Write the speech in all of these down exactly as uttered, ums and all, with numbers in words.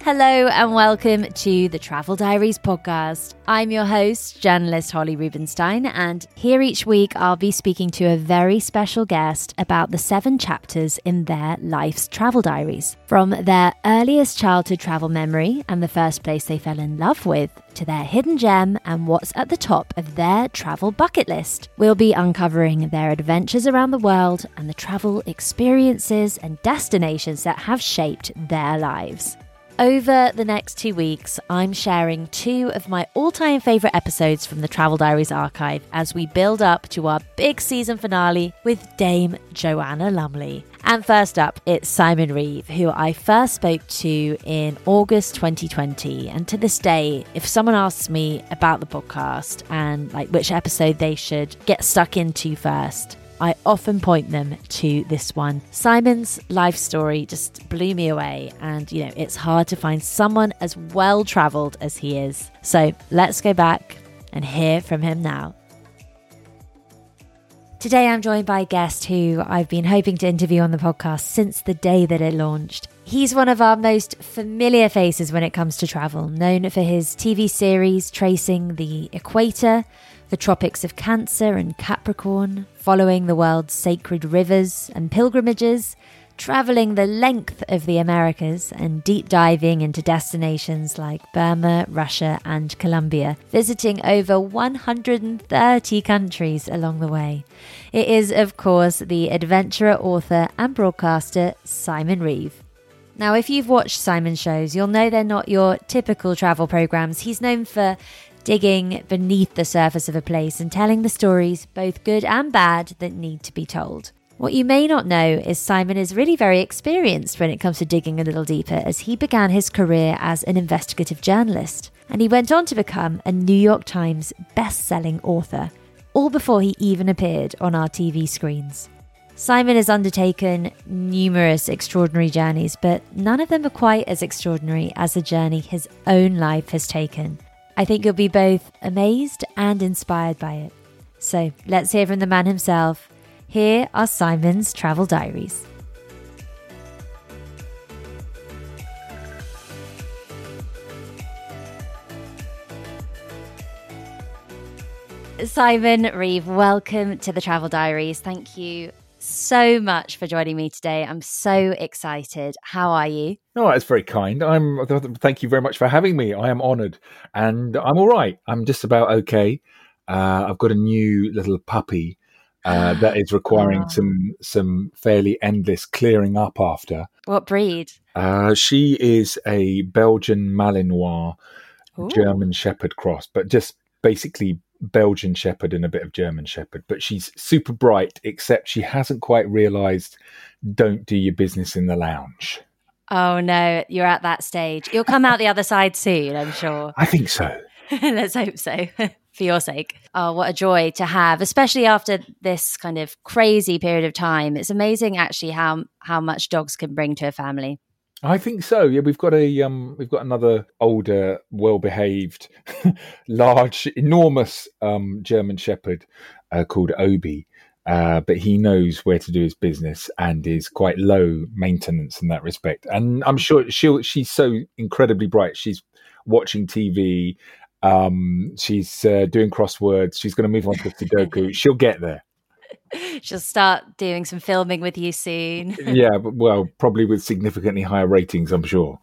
Hello and welcome to the Travel Diaries podcast. I'm your host, journalist Holly Rubenstein, and here each week I'll be speaking to a very special guest about the seven chapters in their life's travel diaries. From their earliest childhood travel memory and the first place they fell in love with, to their hidden gem and what's at the top of their travel bucket list. We'll be uncovering their adventures around the world and the travel experiences and destinations that have shaped their lives. Over the next two weeks, I'm sharing two of my all-time favourite episodes from the Travel Diaries archive as we build up to our big season finale with Dame Joanna Lumley. And first up, it's Simon Reeve, who I first spoke to in August twenty twenty. And to this day, if someone asks me about the podcast and like which episode they should get stuck into first, I often point them to this one. Simon's life story just blew me away, and you know, it's hard to find someone as well-travelled as he is. So let's go back and hear from him now. Today I'm joined by a guest who I've been hoping to interview on the podcast since the day that it launched. He's one of our most familiar faces when it comes to travel, known for his T V series tracing the equator, the tropics of Cancer and Capricorn, following the world's sacred rivers and pilgrimages, travelling the length of the Americas and deep diving into destinations like Burma, Russia and Colombia, visiting over one hundred thirty countries along the way. It is, of course, the adventurer, author and broadcaster Simon Reeve. Now, if you've watched Simon's shows, you'll know they're not your typical travel programmes. He's known for digging beneath the surface of a place and telling the stories, both good and bad, that need to be told. What you may not know is Simon is really very experienced when it comes to digging a little deeper, as he began his career as an investigative journalist, and he went on to become a New York Times best-selling author, all before he even appeared on our T V screens. Simon has undertaken numerous extraordinary journeys, but none of them are quite as extraordinary as the journey his own life has taken. I think you'll be both amazed and inspired by it. So let's hear from the man himself. Here are Simon's travel diaries. Simon Reeve, welcome to the Travel Diaries. Thank you so much for joining me today. I'm so excited. How are you? Oh, that's very kind. I'm. Thank you very much for having me. I am honoured, and I'm all right. I'm just about okay. Uh, I've got a new little puppy uh, that is requiring oh. some some fairly endless clearing up after. What breed? Uh, she is a Belgian Malinois Ooh. German Shepherd cross, but just basically Belgian Shepherd and a bit of German Shepherd. But she's super bright, except she hasn't quite realised don't do your business in the lounge. Oh no, you're at that stage. You'll come out the other side soon, I'm sure. I think so. Let's hope so, for your sake. Oh, what a joy to have, especially after this kind of crazy period of time. It's amazing actually how how much dogs can bring to a family. I think so. Yeah, we've got a um, we've got another older, well-behaved, large, enormous um, German Shepherd uh, called Obi. Uh, but he knows where to do his business and is quite low maintenance in that respect. And I'm sure she'll, she's so incredibly bright. She's watching T V. Um, she's uh, doing crosswords. She's going to move on to Sudoku. She'll get there. She'll start doing some filming with you soon. Yeah, but, well, probably with significantly higher ratings, I'm sure.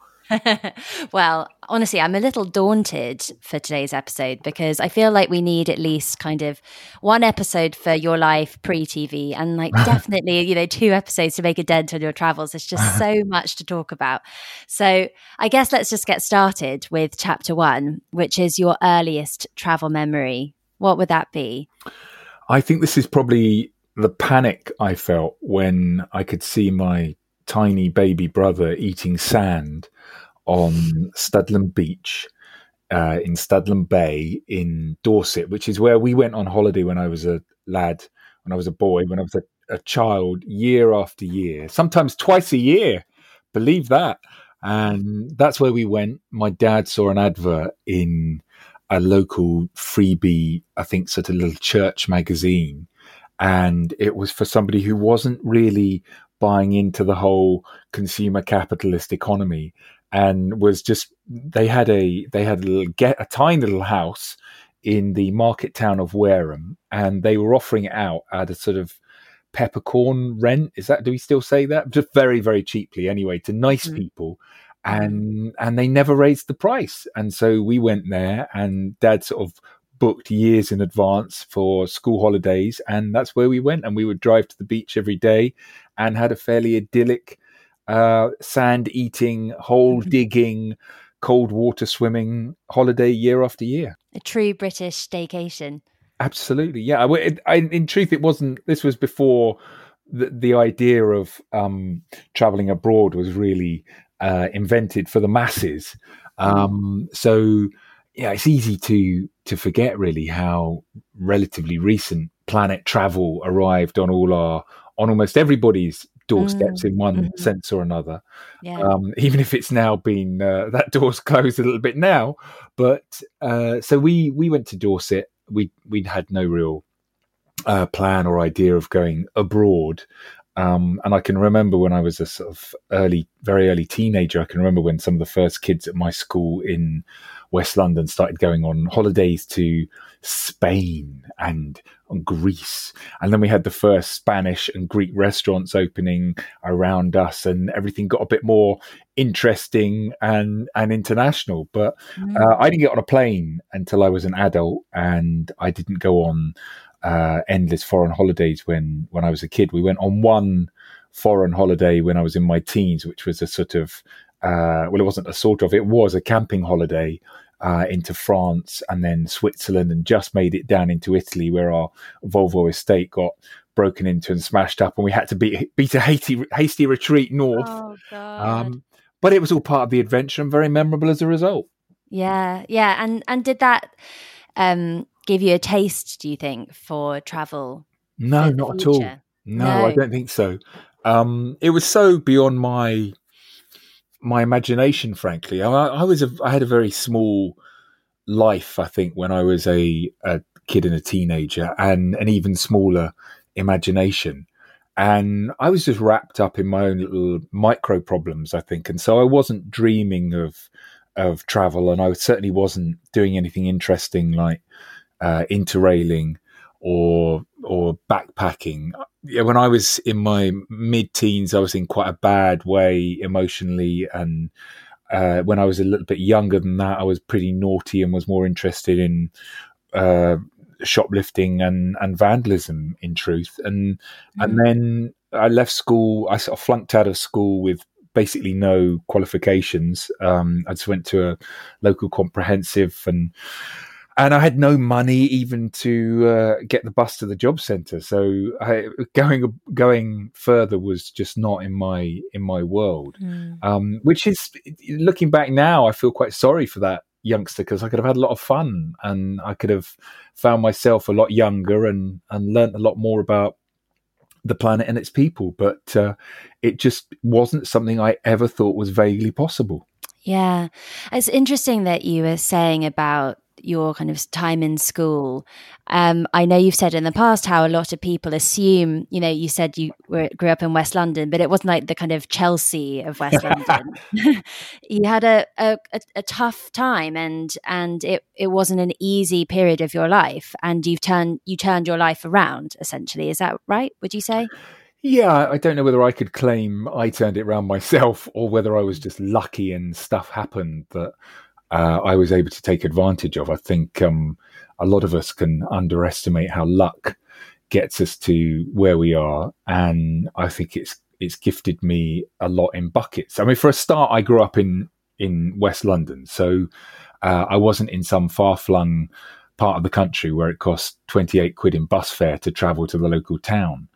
Well, honestly, I'm a little daunted for today's episode because I feel like we need at least kind of one episode for your life pre-T V and like definitely, you know, two episodes to make a dent on your travels. There's just so much to talk about. So I guess let's just get started with chapter one, which is your earliest travel memory. What would that be? I think this is probably the panic I felt when I could see my tiny baby brother eating sand on Studland Beach uh, in Studland Bay in Dorset, which is where we went on holiday when I was a lad, when I was a boy, when I was a, a child, year after year, sometimes twice a year. Believe that. And that's where we went. My dad saw an advert in a local freebie, I think sort of little church magazine. And it was for somebody who wasn't really buying into the whole consumer capitalist economy. and was just they had a they had a little get a tiny little house in the market town of Wareham, and they were offering it out at a sort of peppercorn rent. Is that, do we still say that? Just very, very cheaply anyway, to nice mm. people. And, and they never raised the price. And so we went there, and Dad sort of booked years in advance for school holidays. And that's where we went. And we would drive to the beach every day and had a fairly idyllic, uh, sand eating, hole digging, cold water swimming holiday year after year. A true British staycation. Absolutely, yeah. I, it, I, in truth, it wasn't. This was before the, the idea of um, traveling abroad was really uh, invented for the masses. Um, so, yeah, it's easy to to forget really how relatively recent planet travel arrived on all our on almost everybody's doorsteps mm. in one mm-hmm. sense or another. Yeah. Um, even if it's now been uh, that door's closed a little bit now, but uh, so we we went to Dorset. We we'd had no real uh, plan or idea of going abroad, um, and I can remember when I was a sort of early, very early teenager. I can remember when some of the first kids at my school in West London started going on holidays to Spain and Greece, and then we had the first Spanish and Greek restaurants opening around us, and everything got a bit more interesting and and international. But mm. uh, I didn't get on a plane until I was an adult, and I didn't go on uh, endless foreign holidays when when I was a kid. We went on one foreign holiday when I was in my teens, which was a sort of uh, well, it wasn't a sort of, it was a camping holiday. Uh, into France and then Switzerland, and just made it down into Italy, where our Volvo estate got broken into and smashed up, and we had to beat, beat a hasty, hasty retreat north. Oh, God. Um, but it was all part of the adventure and very memorable as a result. Yeah, yeah. And and did that um, give you a taste, do you think, for travel? No, not at all. No, no, I don't think so. Um, it was so beyond my... my imagination, frankly. I, I was a, I had a very small life, I think, when I was a, a kid and a teenager, and an even smaller imagination. And I was just wrapped up in my own little micro problems, I think. And so I wasn't dreaming of of travel, and I certainly wasn't doing anything interesting like uh, interrailing or or backpacking. When I was in my mid-teens, I was in quite a bad way emotionally, and uh, when I was a little bit younger than that, I was pretty naughty and was more interested in uh, shoplifting and, and vandalism, in truth. And mm. and then I left school. I sort of flunked out of school with basically no qualifications. Um, I just went to a local comprehensive, and And I had no money even to uh, get the bus to the job centre. So I, going going further was just not in my in my world. Mm. Um, which is, looking back now, I feel quite sorry for that youngster, because I could have had a lot of fun, and I could have found myself a lot younger and and learnt a lot more about the planet and its people. But uh, it just wasn't something I ever thought was vaguely possible. Yeah, it's interesting that you were saying about your kind of time in school. Um, I know you've said in the past how a lot of people assume, you know, you said you were, grew up in West London, but it wasn't like the kind of Chelsea of West London. You had a, a, a tough time, and and it, it wasn't an easy period of your life, and you've turned you turned your life around, essentially. Is that right? Would you say? Yeah, I don't know whether I could claim I turned it around myself, or whether I was just lucky and stuff happened that Uh, I was able to take advantage of. I think um, a lot of us can underestimate how luck gets us to where we are, and I think it's it's gifted me a lot in buckets. I mean, for a start, I grew up in in West London, so uh, I wasn't in some far-flung part of the country where it cost twenty-eight quid in bus fare to travel to the local town.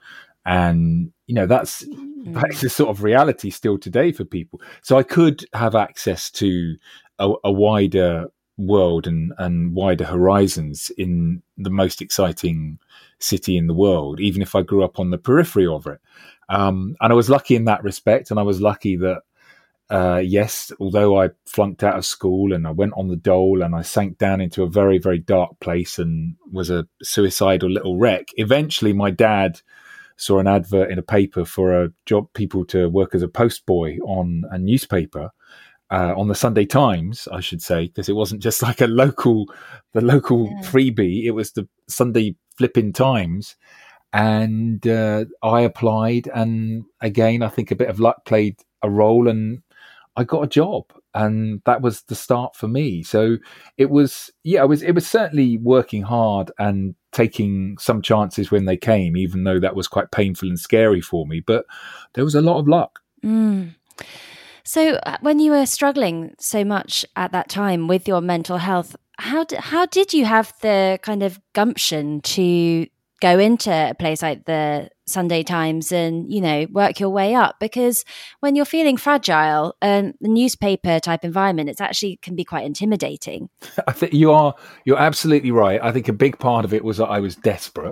And, you know, that's, mm. that's the sort of reality still today for people. So I could have access to a, a wider world and, and wider horizons in the most exciting city in the world, even if I grew up on the periphery of it. Um, and I was lucky in that respect. And I was lucky that, uh, yes, although I flunked out of school and I went on the dole and I sank down into a very, very dark place and was a suicidal little wreck, eventually my dad saw an advert in a paper for a job, people to work as a postboy on a newspaper. uh, on the Sunday Times, I should say, because it wasn't just like a local, the local Yeah. freebie. It was the Sunday Flipping Times. And uh, I applied, and again, I think a bit of luck played a role, and I got a job, and that was the start for me. So it was, yeah, it was, it was certainly working hard and taking some chances when they came, even though that was quite painful and scary for me. But there was a lot of luck. Mm. So uh, when you were struggling so much at that time with your mental health, how d- how did you have the kind of gumption to go into a place like the Sunday Times and, you know, work your way up? Because when you're feeling fragile, um, the newspaper type environment, it's actually can be quite intimidating. I think you are, you're absolutely right. I think a big part of it was that I was desperate.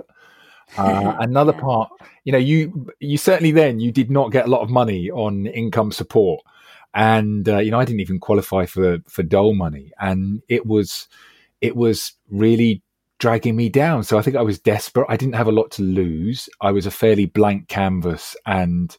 Uh, another Yeah. part, you know, you, you certainly then, you did not get a lot of money on income support. And, uh, you know, I didn't even qualify for, for dole money. And it was, it was really dragging me down. So I think I was desperate. I didn't have a lot to lose. I was a fairly blank canvas, and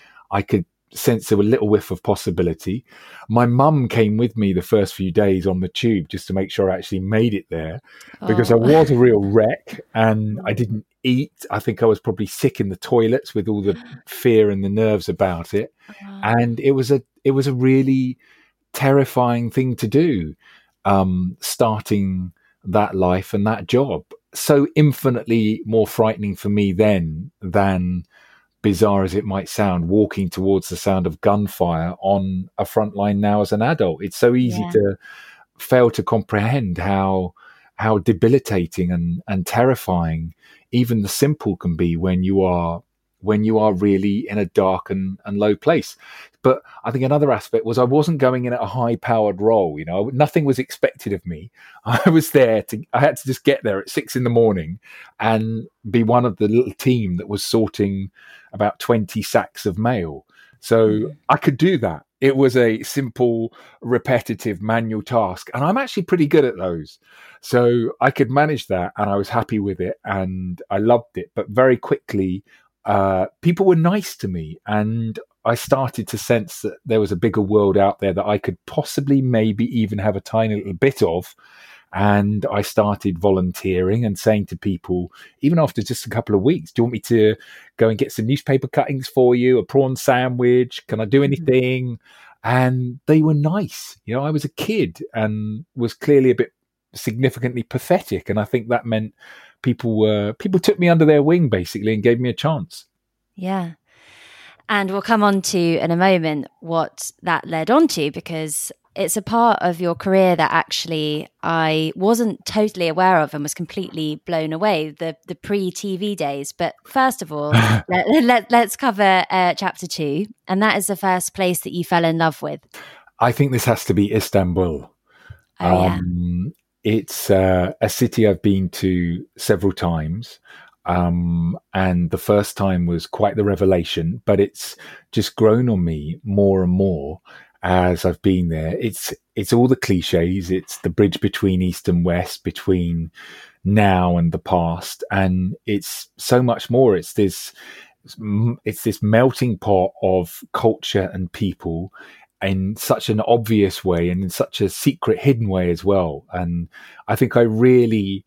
I could sense a little whiff of possibility. My mum came with me the first few days on the tube just to make sure I actually made it there, because Oh. I was a real wreck and I didn't eat. I think I was probably sick in the toilets with all the fear and the nerves about it. Oh. And it was a, it was a really terrifying thing to do, um, starting that life and that job. So infinitely more frightening for me then than, bizarre as it might sound, walking towards the sound of gunfire on a front line now as an adult. It's so easy Yeah. to fail to comprehend how how debilitating and, and terrifying even the simple can be when you are when you are really in a dark and, and low place. But I think another aspect was I wasn't going in at a high powered role. You know, nothing was expected of me. I was there to, I had to just get there at six in the morning and be one of the little team that was sorting about twenty sacks of mail. So Mm. I could do that. It was a simple, repetitive manual task. And I'm actually pretty good at those. So I could manage that, and I was happy with it and I loved it. But very quickly, uh, people were nice to me, and I started to sense that there was a bigger world out there that I could possibly maybe even have a tiny little bit of. And I started volunteering and saying to people, even after just a couple of weeks, do you want me to go and get some newspaper cuttings for you, a prawn sandwich? Can I do anything? And they were nice. You know, I was a kid and was clearly a bit significantly pathetic. And I think that meant people were, people took me under their wing basically and gave me a chance. Yeah. And we'll come on to in a moment what that led on to, because it's a part of your career that actually I wasn't totally aware of and was completely blown away, the the pre-T V days. But first of all, let, let, let's cover uh, chapter two. And that is the first place that you fell in love with. I think this has to be Istanbul. Oh, yeah. Um, it's uh, a city I've been to several times. Um, and the first time was quite the revelation, but it's just grown on me more and more as I've been there. It's, it's all the cliches. It's the bridge between East and West, between now and the past. And it's so much more. It's this, it's this melting pot of culture and people in such an obvious way and in such a secret, hidden way as well. And I think I really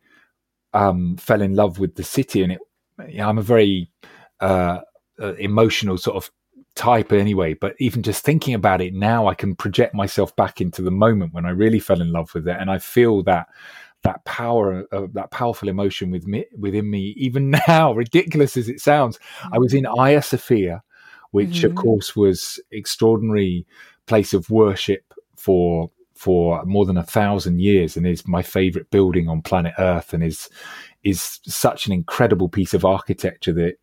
um, fell in love with the city. And it, you know, I'm a very uh, uh, emotional sort of type anyway, but even just thinking about it now, I can project myself back into the moment when I really fell in love with it. And I feel that that power, uh, that powerful emotion with me, within me, even now, ridiculous as it sounds. I was in Hagia Sophia, which Mhm. of course was extraordinary place of worship for for more than a thousand years, and is my favorite building on planet Earth, and is is such an incredible piece of architecture that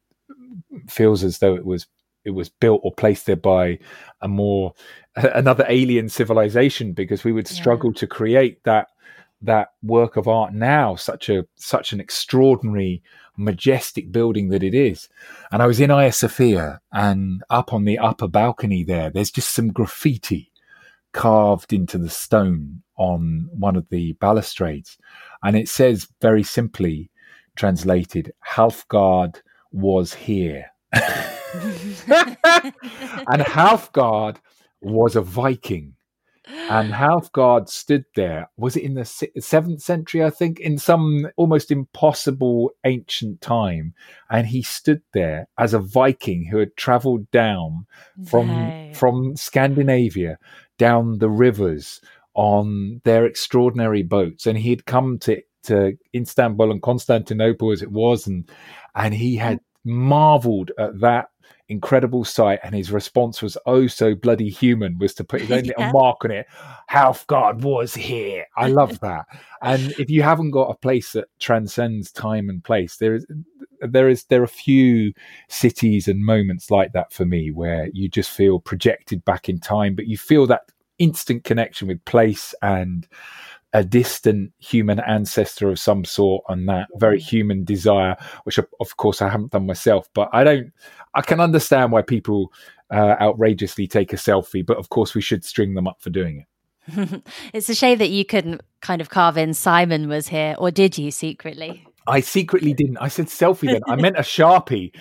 feels as though it was it was built or placed there by a more another alien civilization, because we would struggle yeah. to create that that work of art now, such a such an extraordinary, majestic building that it is. And I was in Hagia Sophia, and up on the upper balcony there, there's just some graffiti carved into the stone on one of the balustrades, and it says very simply translated, Halfgard was here. And Halfgard was a Viking. And Halfgard stood there. Was it in the seventh century, I think, in some almost impossible ancient time? And he stood there as a Viking who had travelled down from No. from Scandinavia down the rivers on their extraordinary boats, and he had come to to Istanbul and Constantinople as it was, and and he had marvelled at that incredible sight, and his response was oh so bloody human, was to put his own Yeah. little mark on it. Halfgard was here. I love that. And if you haven't got a place that transcends time and place, there is there is there are few cities and moments like that for me, where you just feel projected back in time, but you feel that instant connection with place and a distant human ancestor of some sort, and that very human desire, which of course I haven't done myself, but I don't, I can understand why people uh, outrageously take a selfie, but of course we should string them up for doing it. It's a shame that you couldn't kind of carve in Simon was here, or did you secretly? I secretly didn't. I said selfie then. I meant a Sharpie.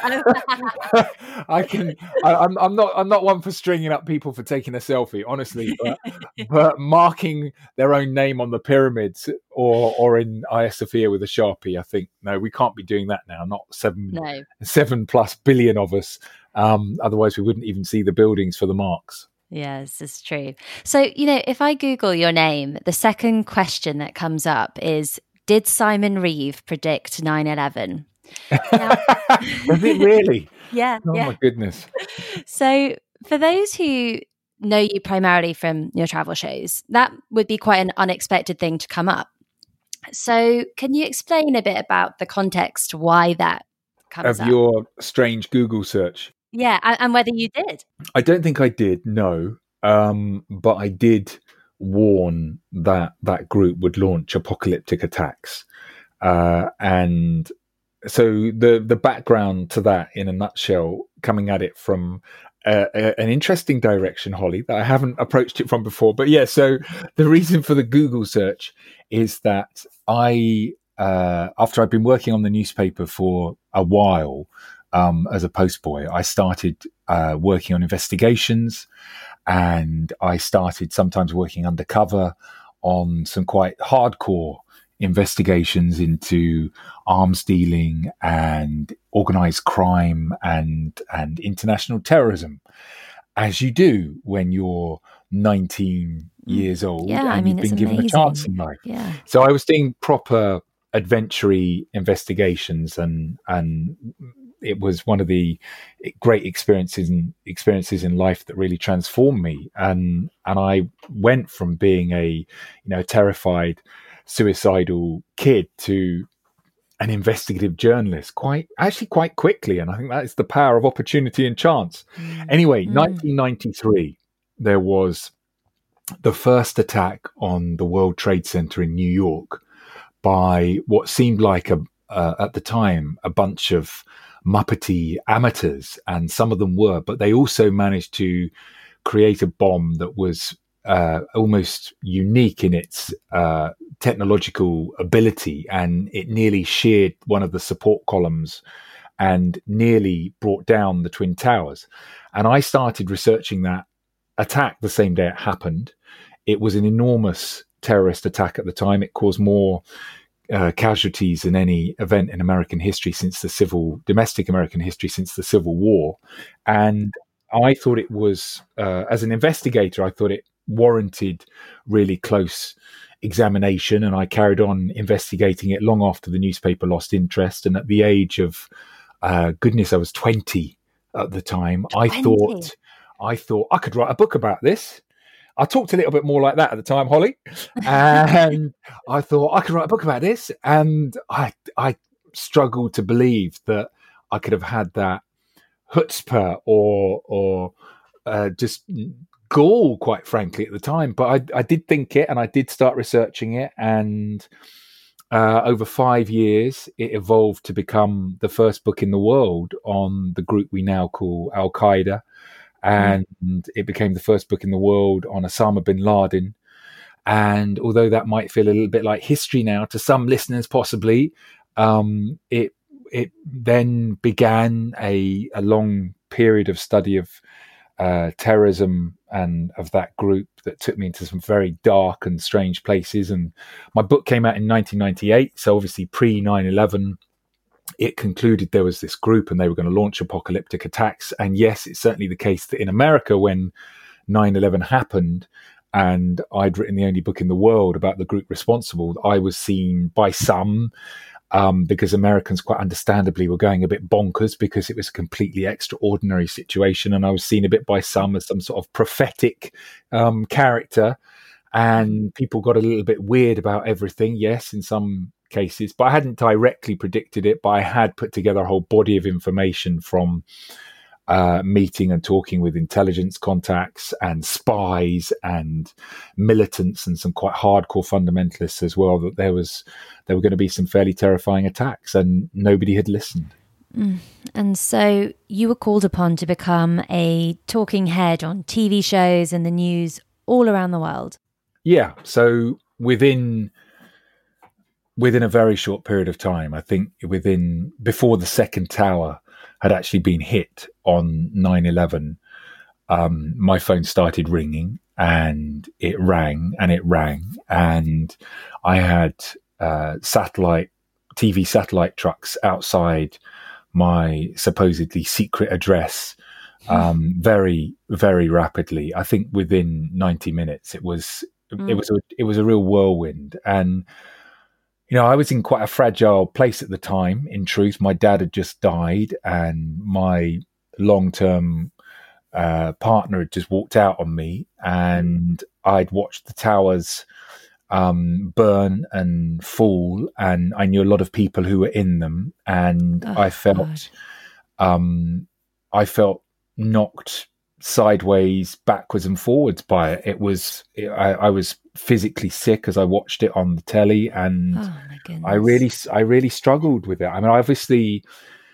I can. I, I'm. I'm not. I'm not one for stringing up people for taking a selfie, honestly. But, but marking their own name on the pyramids or or in Hagia Sophia with a Sharpie, I think no, we can't be doing that now. Not seven no. seven plus billion of us. Um, otherwise, we wouldn't even see the buildings for the marks. Yes, it's true. So you know, if I Google your name, the second question that comes up is, did Simon Reeve predict nine eleven? Now, Does it really? Yeah. Oh yeah. my goodness. So for those who know you primarily from your travel shows, that would be quite an unexpected thing to come up. So can you explain a bit about the context why that comes of up? Of your strange Google search? Yeah, and, and whether you did. I don't think I did, no. Um, but I did warn that that group would launch apocalyptic attacks, uh, and so the the background to that, in a nutshell, coming at it from uh, a, an interesting direction, Holly, that I haven't approached it from before. But yeah, so the reason for the Google search is that I, uh, after I'd been working on the newspaper for a while um, as a postboy, I started uh, working on investigations. And I started sometimes working undercover on some quite hardcore investigations into arms dealing and organized crime and and international terrorism, as you do when you're nineteen years old yeah, and I mean, you've been it's given amazing. a chance in life. Yeah. So I was doing proper adventure-y investigations, and and it was one of the great experiences and experiences in life that really transformed me. And and I went from being a you know terrified, suicidal kid to an investigative journalist quite actually quite quickly. And I think that is the power of opportunity and chance. Mm. Anyway, mm. nineteen ninety-three, there was the first attack on the World Trade Center in New York by what seemed like a uh, at the time a bunch of Muppety amateurs, and some of them were, but they also managed to create a bomb that was uh, almost unique in its uh, technological ability, and it nearly sheared one of the support columns and nearly brought down the Twin Towers. And I started researching that attack the same day it happened. It was an enormous terrorist attack at the time. It caused more Uh, casualties than any event in American history since the civil, domestic American history since the Civil War. And I thought it was, uh, as an investigator, I thought it warranted really close examination. And I carried on investigating it long after the newspaper lost interest. And at the age of, uh, goodness, I was twenty at the time. I twenty thought, I thought I could write a book about this. I talked a little bit more like that at the time, Holly, and I thought I could write a book about this, and I I struggled to believe that I could have had that chutzpah or or uh, just gall, quite frankly, at the time. But I, I did think it, and I did start researching it, and uh, over five years, it evolved to become the first book in the world on the group we now call Al Qaeda. And mm. it became the first book in the world on Osama bin Laden. And although that might feel a little bit like history now to some listeners, possibly, um, it it then began a, a long period of study of uh, terrorism and of that group that took me into some very dark and strange places. And my book came out in nineteen ninety-eight, so obviously pre nine eleven. It concluded there was this group and they were going to launch apocalyptic attacks. And yes, it's certainly the case that in America, when nine eleven happened, and I'd written the only book in the world about the group responsible, I was seen by some, um, because Americans quite understandably were going a bit bonkers because it was a completely extraordinary situation. And I was seen a bit by some as some sort of prophetic um, character. And people got a little bit weird about everything, yes, in some cases. But I hadn't directly predicted it, but I had put together a whole body of information from uh, meeting and talking with intelligence contacts and spies and militants and some quite hardcore fundamentalists as well, that there was there were going to be some fairly terrifying attacks, and nobody had listened. Mm. And so you were called upon to become a talking head on T V shows and the news all around the world. Yeah. So within within a very short period of time, I think within before the second tower had actually been hit on nine eleven, um, my phone started ringing, and it rang and it rang. And I had uh, satellite, T V satellite trucks outside my supposedly secret address um, very, very rapidly. I think within ninety minutes, it was, mm. it was, a, it was a real whirlwind. And, you know, I was in quite a fragile place at the time. In truth, my dad had just died, and my long-term uh, partner had just walked out on me, and I'd watched the towers um, burn and fall, and I knew a lot of people who were in them, and oh, I felt, um, I felt knocked sideways, backwards and forwards by it. It was, it, I, I was physically sick as I watched it on the telly, and oh, my goodness. I really, I really struggled with it. I mean, obviously,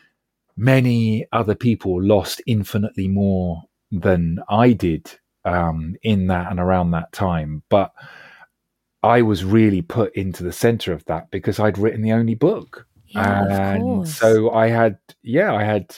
many other people lost infinitely more than I did um, in that and around that time, but I was really put into the center of that because I'd written the only book. Yeah, and of course. So I had, yeah, I had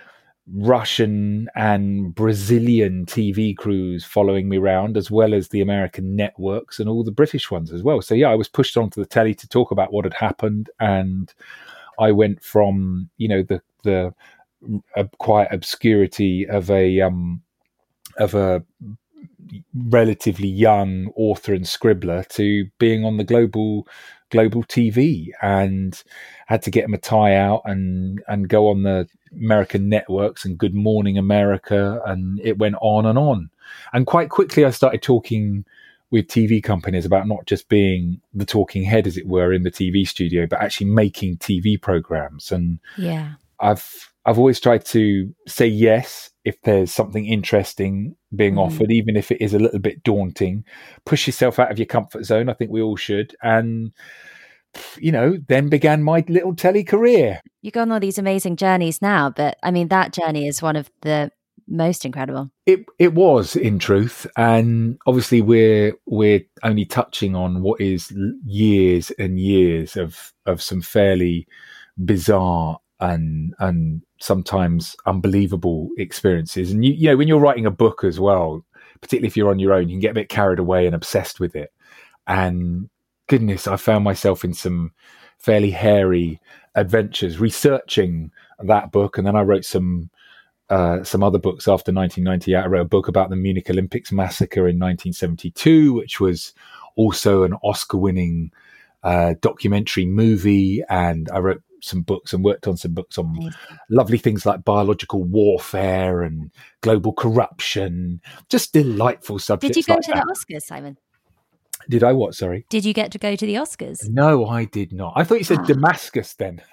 Russian and Brazilian T V crews following me around, as well as the American networks and all the British ones as well. So yeah, I was pushed onto the telly to talk about what had happened, and I went from, you know, the the uh, quiet obscurity of a um of a relatively young author and scribbler to being on the global global T V, and had to get my tie out and and go on the American networks and Good Morning America, and it went on and on. And quite quickly I started talking with T V companies about not just being the talking head, as it were, in the T V studio, but actually making T V programs. And yeah, I've I've always tried to say yes if there's something interesting being mm. offered, even if it is a little bit daunting. Push yourself out of your comfort zone. I think we all should. And, you know, then began my little telly career. You go on all these amazing journeys now, but I mean, that journey is one of the most incredible. It it was, in truth. And obviously we're we're only touching on what is years and years of of some fairly bizarre and and sometimes unbelievable experiences. And you, you know, when you're writing a book as well, particularly if you're on your own, you can get a bit carried away and obsessed with it. And goodness, I found myself in some fairly hairy adventures researching that book. And then I wrote some uh, some other books after nineteen ninety-eight. I wrote a book about the Munich Olympics massacre in nineteen seventy-two, which was also an Oscar-winning uh, documentary movie. And I wrote some books and worked on some books on Amazing. Lovely things like biological warfare and global corruption, just delightful subjects. Did you go like to that. the Oscars, Simon? Did I what, sorry? Did you get to go to the Oscars? No, I did not. I thought you said ah. Damascus then.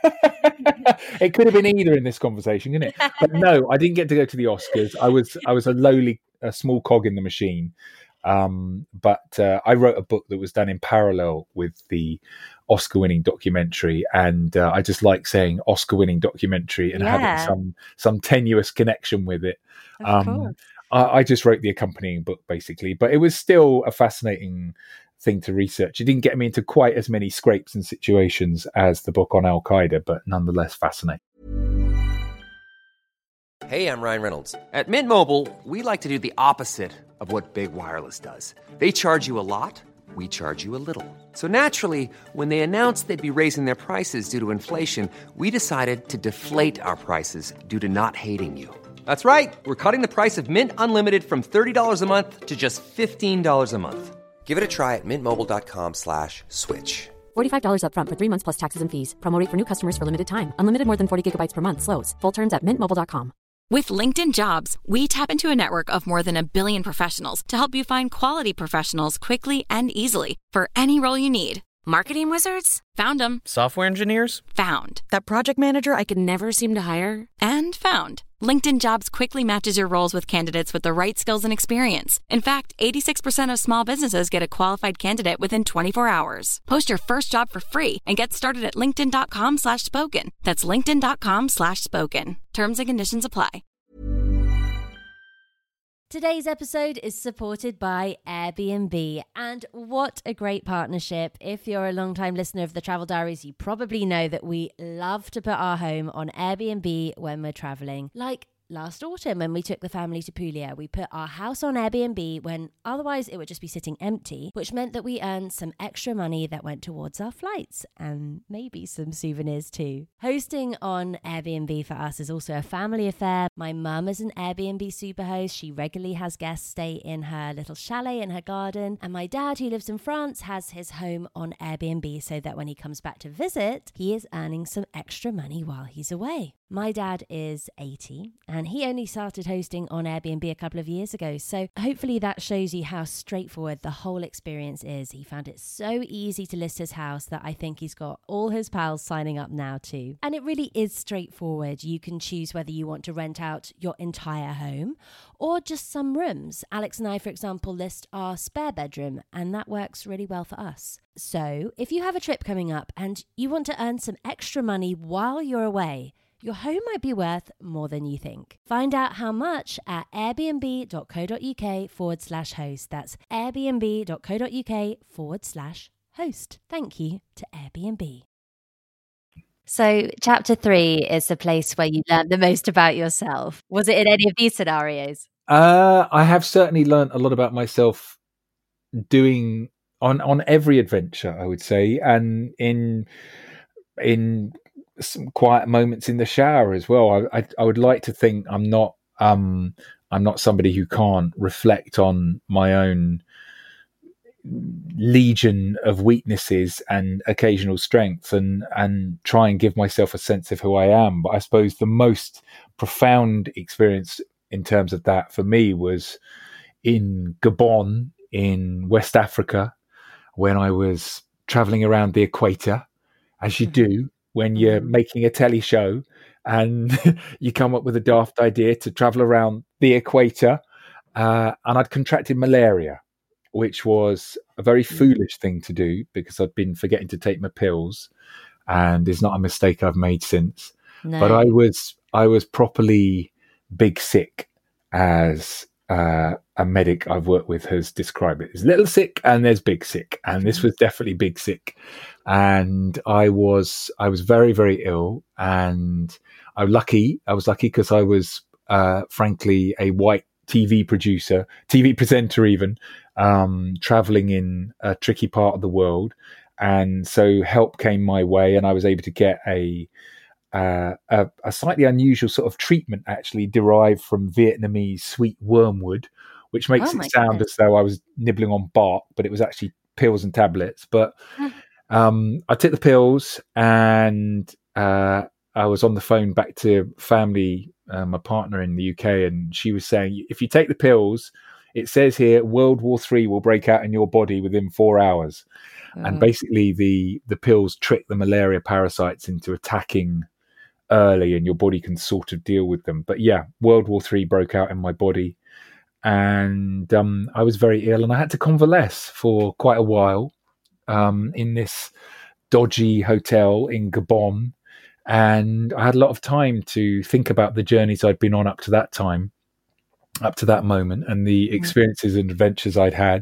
It could have been either in this conversation, couldn't it? But no, I didn't get to go to the Oscars. I was I was a lowly, a small cog in the machine. Um, but uh, I wrote a book that was done in parallel with the Oscar-winning documentary, and uh, I just like saying Oscar-winning documentary and yeah. having some some tenuous connection with it. Of um, course. I, I just wrote the accompanying book, basically, but it was still a fascinating thing to research. It didn't get me into quite as many scrapes and situations as the book on Al Qaeda, but nonetheless fascinating. Hey, I'm Ryan Reynolds. At Mint Mobile, we like to do the opposite of what Big Wireless does. They charge you a lot, we charge you a little. So naturally, when they announced they'd be raising their prices due to inflation, we decided to deflate our prices due to not hating you. That's right. We're cutting the price of Mint Unlimited from thirty dollars a month to just fifteen dollars a month. Give it a try at mintmobile.com slash switch. forty-five dollars up front for three months plus taxes and fees. Promo rate for new customers for limited time. Unlimited more than forty gigabytes per month. Slows full terms at mint mobile dot com. With LinkedIn Jobs, we tap into a network of more than a billion professionals to help you find quality professionals quickly and easily for any role you need. Marketing wizards? Found them. Software engineers? Found. That project manager I could never seem to hire? And found. LinkedIn Jobs quickly matches your roles with candidates with the right skills and experience. In fact, eighty-six percent of small businesses get a qualified candidate within twenty-four hours. Post your first job for free and get started at linkedin.com slash spoken. That's linkedin.com slash spoken. Terms and conditions apply. Today's episode is supported by Airbnb, and what a great partnership. If you're a long-time listener of the Travel Diaries, you probably know that we love to put our home on Airbnb when we're traveling. Like last autumn when we took the family to Puglia, we put our house on Airbnb when otherwise it would just be sitting empty, which meant that we earned some extra money that went towards our flights and maybe some souvenirs too. Hosting on Airbnb for us is also a family affair. My mum is an Airbnb superhost. She regularly has guests stay in her little chalet in her garden. And my dad, who lives in France, has his home on Airbnb so that when he comes back to visit, he is earning some extra money while he's away. My dad is eighty and he only started hosting on Airbnb a couple of years ago. So hopefully that shows you how straightforward the whole experience is. He found it so easy to list his house that I think he's got all his pals signing up now too. And it really is straightforward. You can choose whether you want to rent out your entire home or just some rooms. Alex and I, for example, list our spare bedroom, and that works really well for us. So if you have a trip coming up and you want to earn some extra money while you're away, your home might be worth more than you think. Find out how much at airbnb.co.uk forward slash host. That's airbnb.co.uk forward slash host. Thank you to Airbnb. So chapter three is the place where you learn the most about yourself. Was it in any of these scenarios? Uh, I have certainly learned a lot about myself doing on, on every adventure, I would say, and in in some quiet moments in the shower as well. I, I, I would like to think I'm not um, I'm not somebody who can't reflect on my own legion of weaknesses and occasional strengths and and try and give myself a sense of who I am. But I suppose the most profound experience in terms of that for me was in Gabon in West Africa when I was traveling around the equator, as you do when you're making a telly show and you come up with a daft idea to travel around the equator. Uh, and I'd contracted malaria, which was a very foolish thing to do because I'd been forgetting to take my pills, and it's not a mistake I've made since. No. But I was I was properly big sick, as uh, a medic I've worked with has described it. There's little sick and there's big sick, and this was definitely big sick. And I was I was very very ill, and I was lucky. I was lucky because I was uh, frankly a white T V producer, T V presenter even, um, traveling in a tricky part of the world. And so help came my way, and I was able to get a, uh, a, a slightly unusual sort of treatment actually derived from Vietnamese sweet wormwood, which makes oh it sound goodness. as though I was nibbling on bark, but it was actually pills and tablets. But um, I took the pills, and uh, I was on the phone back to family, uh, my partner in the U K, and she was saying, if you take the pills, it says here World War Three will break out in your body within four hours. Mm. And basically the, the pills trick the malaria parasites into attacking early, and your body can sort of deal with them. But yeah, World War Three broke out in my body, and um, I was very ill, and I had to convalesce for quite a while um, in this dodgy hotel in Gabon. And I had a lot of time to think about the journeys I'd been on up to that time, up to that moment, and the experiences and adventures I'd had,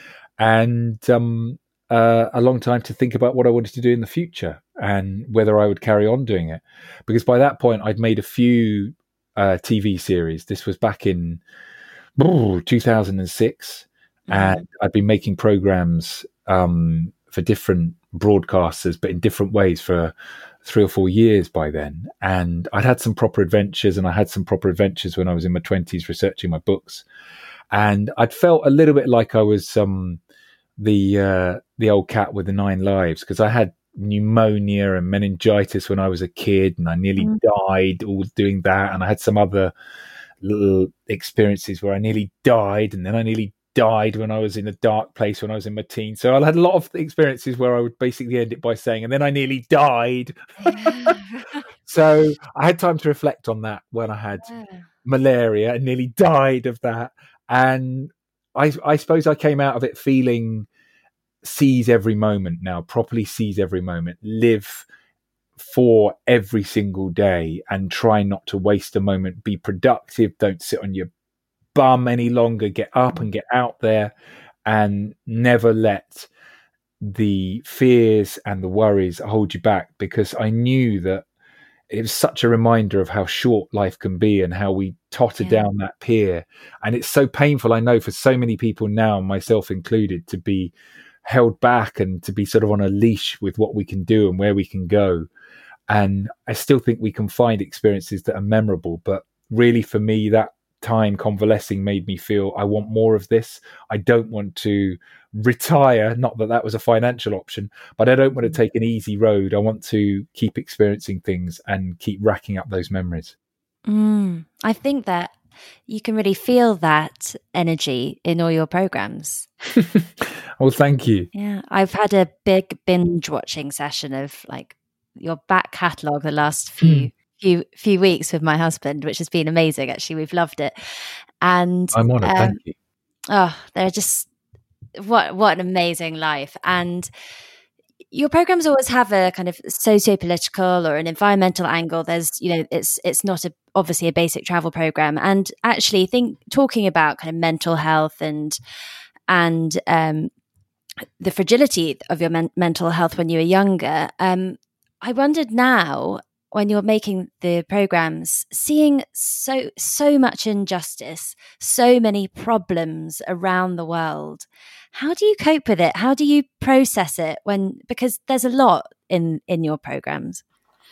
and um, uh, a long time to think about what I wanted to do in the future and whether I would carry on doing it. Because by that point, I'd made a few uh, T V series. This was back in oh, two thousand six, mm-hmm. and I'd been making programs um, for different broadcasters, but in different ways for three or four years by then. And I'd had some proper adventures, and I had some proper adventures when I was in my twenties researching my books. And I'd felt a little bit like I was um, the uh, the old cat with the nine lives, because I had pneumonia and meningitis when I was a kid, and I nearly mm. died all doing that. And I had some other little experiences where I nearly died, and then I nearly died when I was in a dark place when I was in my teens. So I had a lot of experiences where I would basically end it by saying, and then I nearly died. So I had time to reflect on that when I had yeah. malaria and nearly died of that. And I, I suppose I came out of it feeling seize every moment now, properly seize every moment, live for every single day and try not to waste a moment, be productive, don't sit on your bum any longer, get up and get out there, and never let the fears and the worries hold you back, because I knew that it was such a reminder of how short life can be and how we totter yeah. down that pier. And it's so painful, I know, for so many people now, myself included, to be held back and to be sort of on a leash with what we can do and where we can go. And I still think we can find experiences that are memorable, but really for me, that time convalescing made me feel I want more of this. I don't want to retire, not that that was a financial option, but I don't want to take an easy road. I want to keep experiencing things and keep racking up those memories. Mm, I think that you can really feel that energy in all your programs. Well, thank you. Yeah, I've had a big binge watching session of like your back catalogue the last few mm. few few weeks with my husband, which has been amazing. Actually, we've loved it. And I'm on it. Um, thank you. Oh, they're just what what an amazing life. And your programs always have a kind of socio-political or an environmental angle. There's, you know, it's it's not a, obviously a basic travel program. And actually, think talking about kind of mental health and and um, the fragility of your men- mental health when you were younger. Um, I wondered now, when you're making the programs, seeing so so much injustice, so many problems around the world, how do you cope with it? How do you process it when, because there's a lot in in your programs?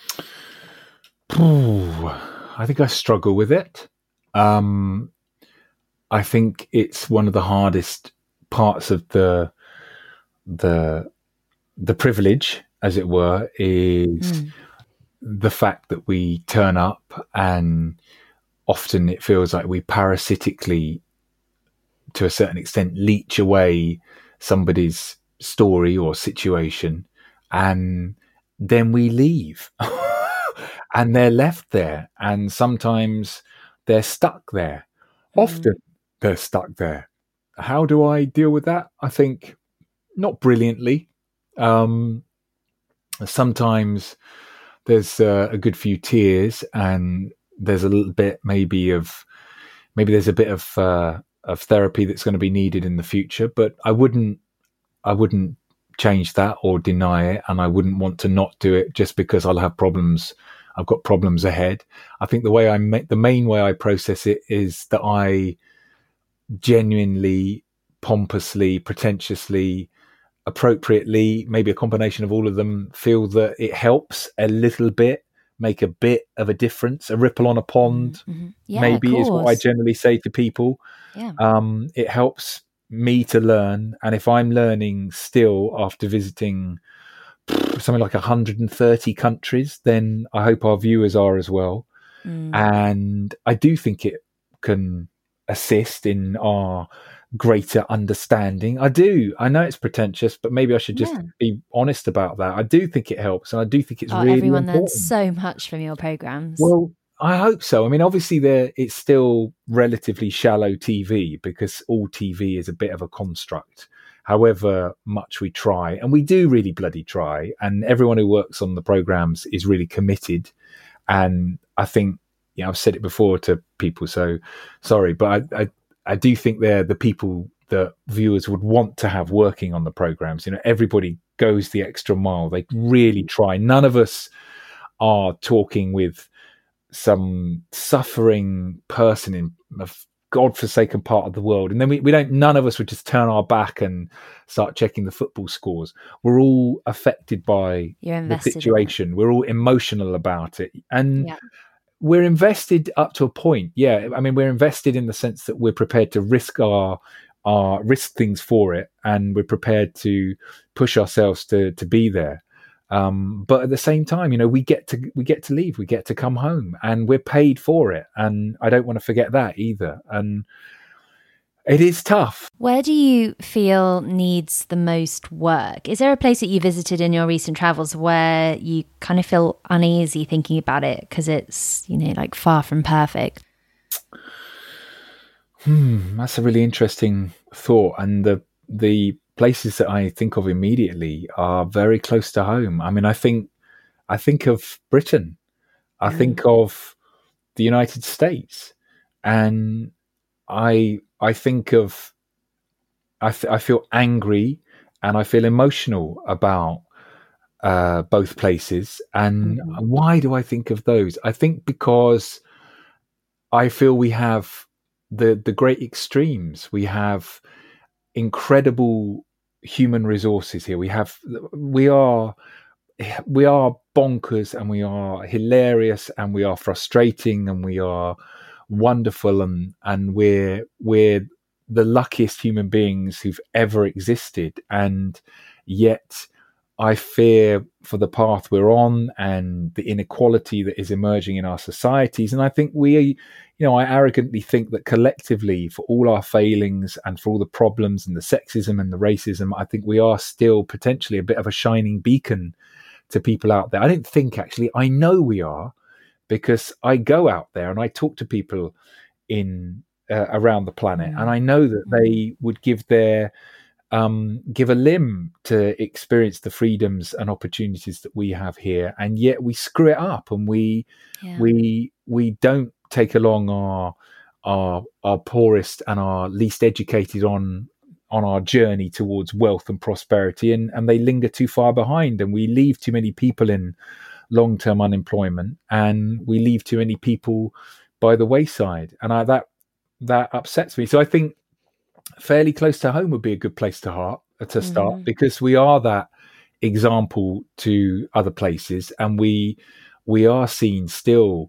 Ooh, I think I struggle with it. Um, I think it's one of the hardest parts of the the the privilege, as it were, is mm. the fact that we turn up and often it feels like we parasitically, to a certain extent, leech away somebody's story or situation, and then we leave and they're left there, and sometimes they're stuck there. Mm. Often they're stuck there. How do I deal with that? I think not brilliantly. Um, sometimes there's uh, a good few tears, and there's a little bit maybe of maybe there's a bit of uh, of therapy that's going to be needed in the future. But I wouldn't I wouldn't change that or deny it, and I wouldn't want to not do it just because I'll have problems. I've got problems ahead. I think the way I ma- the main way I process it is that I genuinely, pompously, pretentiously, appropriately, maybe a combination of all of them, feel that it helps a little bit, make a bit of a difference, a ripple on a pond, mm-hmm. yeah, maybe is what I generally say to people. Yeah. Um, it helps me to learn. And if I'm learning still after visiting something like one hundred thirty countries, then I hope our viewers are as well. Mm. And I do think it can assist in our greater understanding. I do. I know it's pretentious, but maybe I should just yeah. be honest about that. I do think it helps, and I do think it's oh, really everyone important. Learns so much from your programs. Well, I hope so. I mean, obviously, there it's still relatively shallow T V, because all T V is a bit of a construct. However much we try, and we do really bloody try, and everyone who works on the programs is really committed. And I think, you know, I've said it before to people, so sorry, but I, I, I do think they're the people that viewers would want to have working on the programs. You know, everybody goes the extra mile. They really try. None of us are talking with some suffering person in a godforsaken part of the world, and then we, we don't none of us would just turn our back and start checking the football scores. We're all affected by the situation. We're all emotional about it, and yeah. we're invested up to a point. Yeah, I mean, we're invested in the sense that we're prepared to risk our our risk things for it, and we're prepared to push ourselves to to be there. Um, but at the same time, you know, we get to we get to leave, we get to come home, and we're paid for it. And I don't want to forget that either. And it is tough. Where do you feel needs the most work? Is there a place that you visited in your recent travels where you kind of feel uneasy thinking about it because it's, you know, like far from perfect? Hmm, that's a really interesting thought. And the the places that I think of immediately are very close to home. I mean, I think I think of Britain. I mm. think of the United States, and I I think of I th- I feel angry and I feel emotional about uh, both places. And mm. why do I think of those? I think because I feel we have the the great extremes. We have incredible human resources here. We have, we are, we are bonkers, and we are hilarious, and we are frustrating, and we are wonderful, and and we're we're the luckiest human beings who've ever existed. And yet, I fear for the path we're on and the inequality that is emerging in our societies. And I think we, you know, I arrogantly think that collectively, for all our failings and for all the problems and the sexism and the racism, I think we are still potentially a bit of a shining beacon to people out there. I don't think, actually, I know we are, because I go out there and I talk to people in uh, around the planet, mm. and I know that they would give their Um, give a limb to experience the freedoms and opportunities that we have here, and yet we screw it up, and we yeah. we we don't take along our our our poorest and our least educated on on our journey towards wealth and prosperity, and and they linger too far behind, and we leave too many people in long-term unemployment, and we leave too many people by the wayside, and I, that that upsets me. So I think fairly close to home would be a good place to heart to start, mm-hmm. because we are that example to other places, and we we are seen still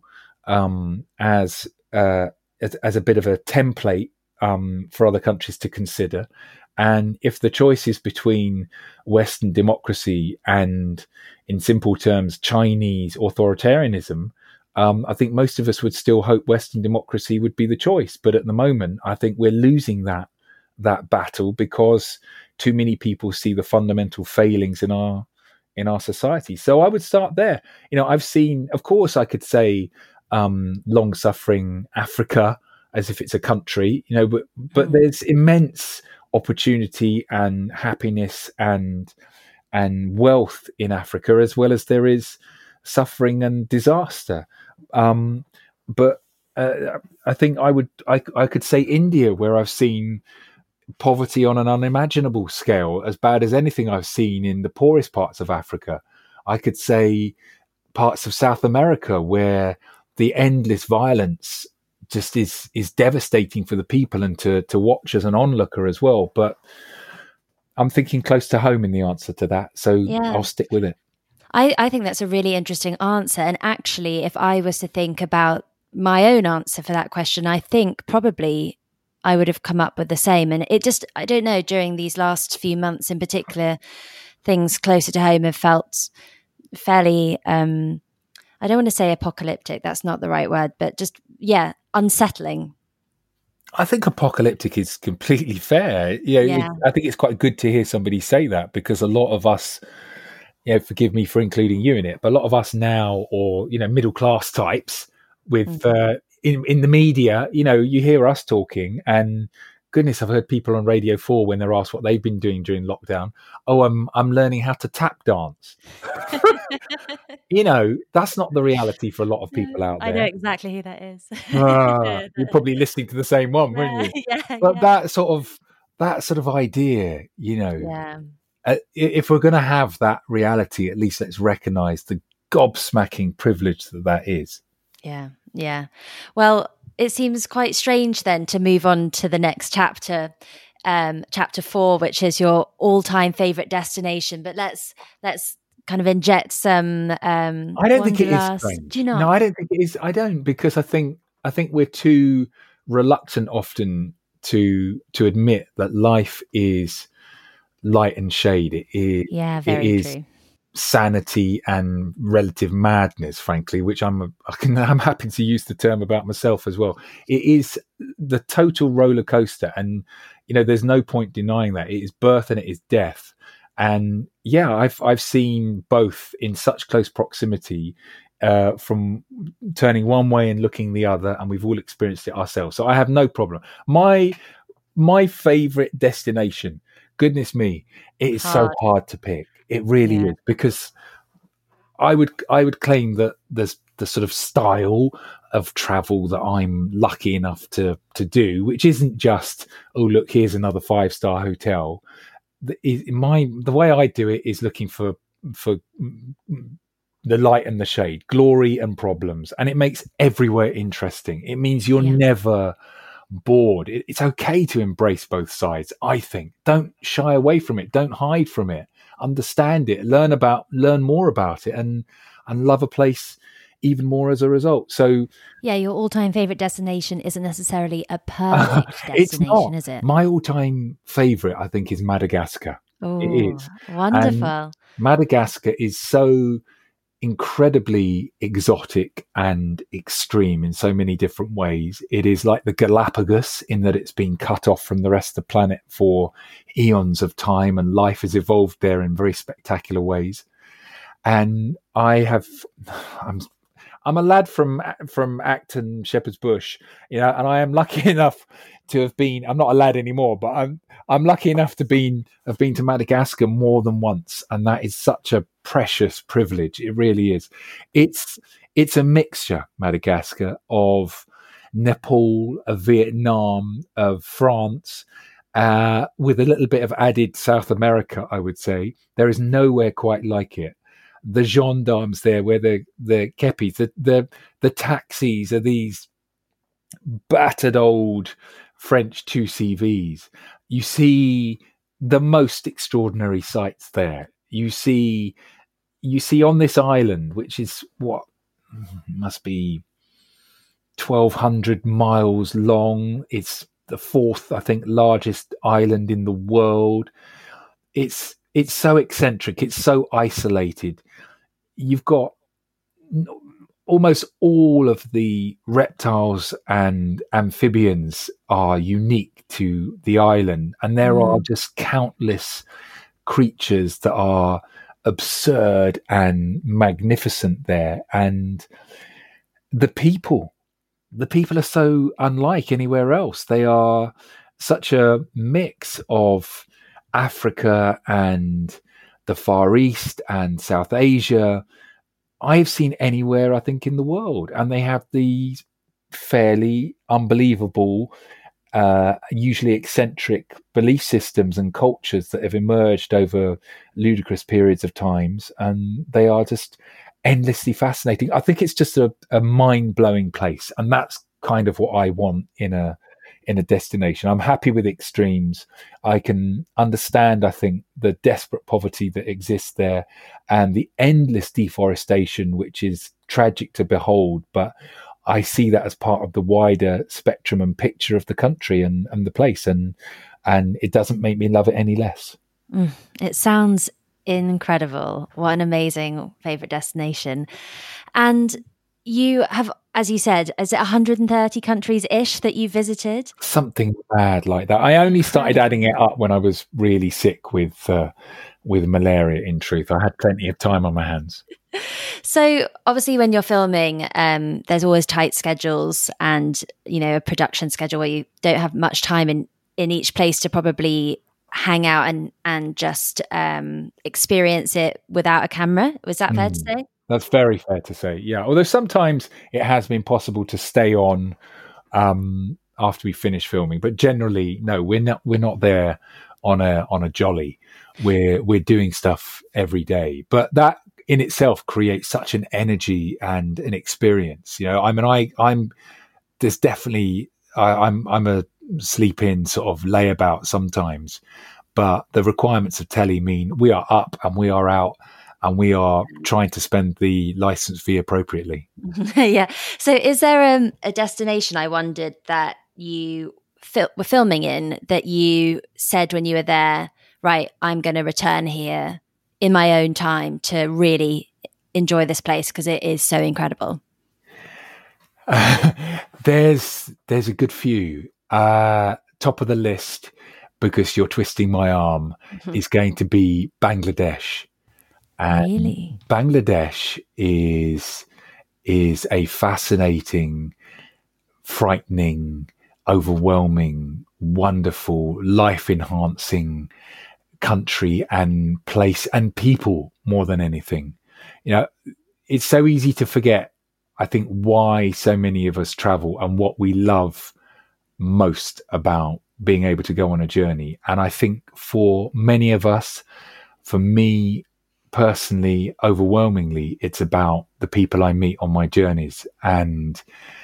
um, as, uh, as as a bit of a template um, for other countries to consider. And if the choice is between Western democracy and, in simple terms, Chinese authoritarianism, Um, I think most of us would still hope Western democracy would be the choice. But at the moment, I think we're losing that that battle because too many people see the fundamental failings in our in our society. So I would start there. You know, I've seen, of course, I could say um, long-suffering Africa as if it's a country, you know, but but mm. there's immense opportunity and happiness and and wealth in Africa, as well as there is suffering and disaster. Um, but uh, I think I would, I, I could say India, where I've seen poverty on an unimaginable scale, as bad as anything I've seen in the poorest parts of Africa. I could say parts of South America, where the endless violence just is, is devastating for the people and to, to watch as an onlooker as well. But I'm thinking close to home in the answer to that. So yeah. I'll stick with it. I, I think that's a really interesting answer. And actually, if I was to think about my own answer for that question, I think probably I would have come up with the same. And it just, I don't know, during these last few months in particular, things closer to home have felt fairly, um, I don't want to say apocalyptic, that's not the right word, but just, yeah, unsettling. I think apocalyptic is completely fair. You know, yeah. It, I think it's quite good to hear somebody say that, because a lot of us, you know, forgive me for including you in it, but a lot of us now, or, you know, middle class types with, mm-hmm. uh, in, in the media, you know, you hear us talking, and goodness, I've heard people on Radio four when they're asked what they've been doing during lockdown. Oh, I'm, I'm learning how to tap dance. You know, that's not the reality for a lot of people out there. I know exactly who that is. uh, you're probably listening to the same one, yeah, weren't you? Yeah, but yeah. that sort of, that sort of idea, you know, yeah. Uh, if we're going to have that reality, at least let's recognize the gobsmacking privilege that that is. Yeah, yeah. Well, it seems quite strange then to move on to the next chapter, um, chapter four, which is your all-time favorite destination. But let's let's kind of inject some. Um, I don't think it is wanderlust. strange. Do you not? No, I don't think it is. I don't, because I think I think we're too reluctant often to to admit that life is light and shade. It is. Yeah, very it is true. sanity and relative madness, frankly, which I'm I can, I'm happy to use the term about myself as well. It is the total roller coaster, and you know, there's no point denying that. It is birth and it is death, and yeah, I've I've seen both in such close proximity, uh, from turning one way and looking the other, and we've all experienced it ourselves. So I have no problem. My my favorite destination, goodness me, it is so Hard. hard to pick. It really Yeah. is, because I would I would claim that there's the sort of style of travel that I'm lucky enough to to do, which isn't just, oh look, here's another five star hotel. The, is, my the way I do it is looking for for the light and the shade, glory and problems, and it makes everywhere interesting. It means you're Yeah. never bored. It, it's okay to embrace both sides. I think don't shy away from it. Don't hide from it. Understand it, learn about, learn more about it, and and love a place even more as a result. So Yeah, your all-time favorite destination isn't necessarily a perfect it's destination, not. is it? My all-time favorite, I think, is Madagascar. Oh, It is. wonderful. Madagascar is so incredibly exotic and extreme in so many different ways. It is like the Galapagos in that it's been cut off from the rest of the planet for eons of time, and life has evolved there in very spectacular ways. And I have, I'm, I'm a lad from from Acton, Shepherd's Bush, you know, and I am lucky enough to have been. I'm not a lad anymore, but I'm I'm lucky enough to been have been to Madagascar more than once, and that is such a precious privilege. It really is. It's it's a mixture, Madagascar, of Nepal, of Vietnam, of France, uh, with a little bit of added South America, I would say. There is nowhere quite like it. The gendarmes there, where the the kepis, the the the taxis are these battered old French two C Vs. You see the most extraordinary sights there. You see, you see on this island, which is what must be twelve hundred miles long. It's the fourth, I think, largest island in the world. It's it's so eccentric. It's so isolated. You've got almost all of the reptiles and amphibians are unique to the island, and there mm. are just countless creatures that are absurd and magnificent there. And the people, the people are so unlike anywhere else. They are such a mix of Africa and the Far East and South Asia I've seen anywhere, I think, in the world. And they have these fairly unbelievable, uh, usually eccentric belief systems and cultures that have emerged over ludicrous periods of times. And they are just endlessly fascinating. I think it's just a, a mind-blowing place. And that's kind of what I want in a in a destination. I'm happy with extremes. I can understand, I think, the desperate poverty that exists there and the endless deforestation, which is tragic to behold. But I see that as part of the wider spectrum and picture of the country and, and the place. And, and it doesn't make me love it any less. Mm, it sounds incredible. What an amazing favourite destination. And you have, as you said, is it one hundred thirty countries-ish that you visited? Something bad like that. I only started adding it up when I was really sick with uh, with malaria, in truth. I had plenty of time on my hands. So obviously when you're filming, um, there's always tight schedules and, you know, a production schedule where you don't have much time in, in each place to probably hang out and, and just um, experience it without a camera. Was that fair mm. to say? That's very fair to say, yeah. Although sometimes it has been possible to stay on um, after we finish filming, but generally, no, we're not. We're not there on a on a jolly. We're we're doing stuff every day. But that in itself creates such an energy and an experience. You know, I mean, I, I'm, there's definitely, I, I'm, I'm a sleep in sort of layabout sometimes, but the requirements of telly mean we are up and we are out and we are trying to spend the license fee appropriately. Yeah. So is there um, a destination, I wondered, that you fil- were filming in that you said when you were there, right, I'm going to return here in my own time to really enjoy this place because it is so incredible? Uh, there's there's a good few. Uh, top of the list, because you're twisting my arm, mm-hmm. is going to be Bangladesh. And really? Bangladesh is is a fascinating, frightening, overwhelming, wonderful, life-enhancing country and place and people more than anything. You know, it's so easy to forget, I think, why so many of us travel and what we love most about being able to go on a journey. And I think for many of us, for me personally, overwhelmingly, it's about the people I meet on my journeys. And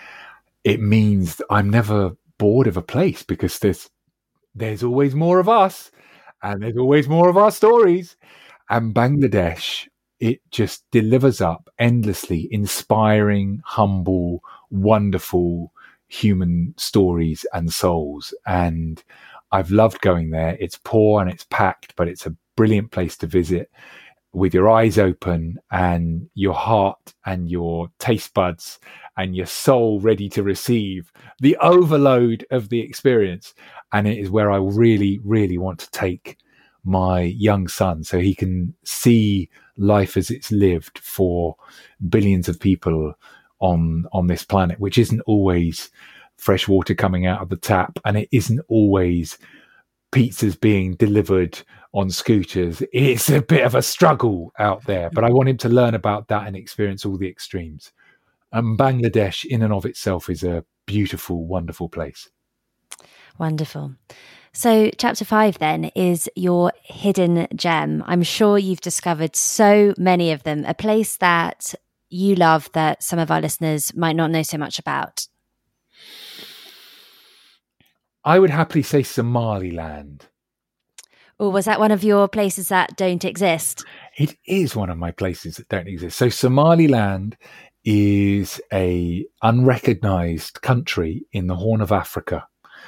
it means that I'm never bored of a place because there's there's always more of us and there's always more of our stories. And Bangladesh, it just delivers up endlessly inspiring, humble, wonderful human stories and souls. And I've loved going there. It's poor and it's packed, but it's a brilliant place to visit with your eyes open and your heart and your taste buds and your soul ready to receive the overload of the experience. And it is where I really, really want to take my young son so he can see life as it's lived for billions of people on, on this planet, which isn't always fresh water coming out of the tap. And it isn't always pizzas being delivered on scooters. It's a bit of a struggle out there, but I want him to learn about that and experience all the extremes. And Bangladesh in and of itself is a beautiful, wonderful place. Wonderful. So chapter five then is your hidden gem. I'm sure you've discovered so many of them, a place that you love that some of our listeners might not know so much about. I would happily say Somaliland. Or was that one of your places that don't exist? It is one of my places that don't exist. So Somaliland is a unrecognized country in the Horn of Africa.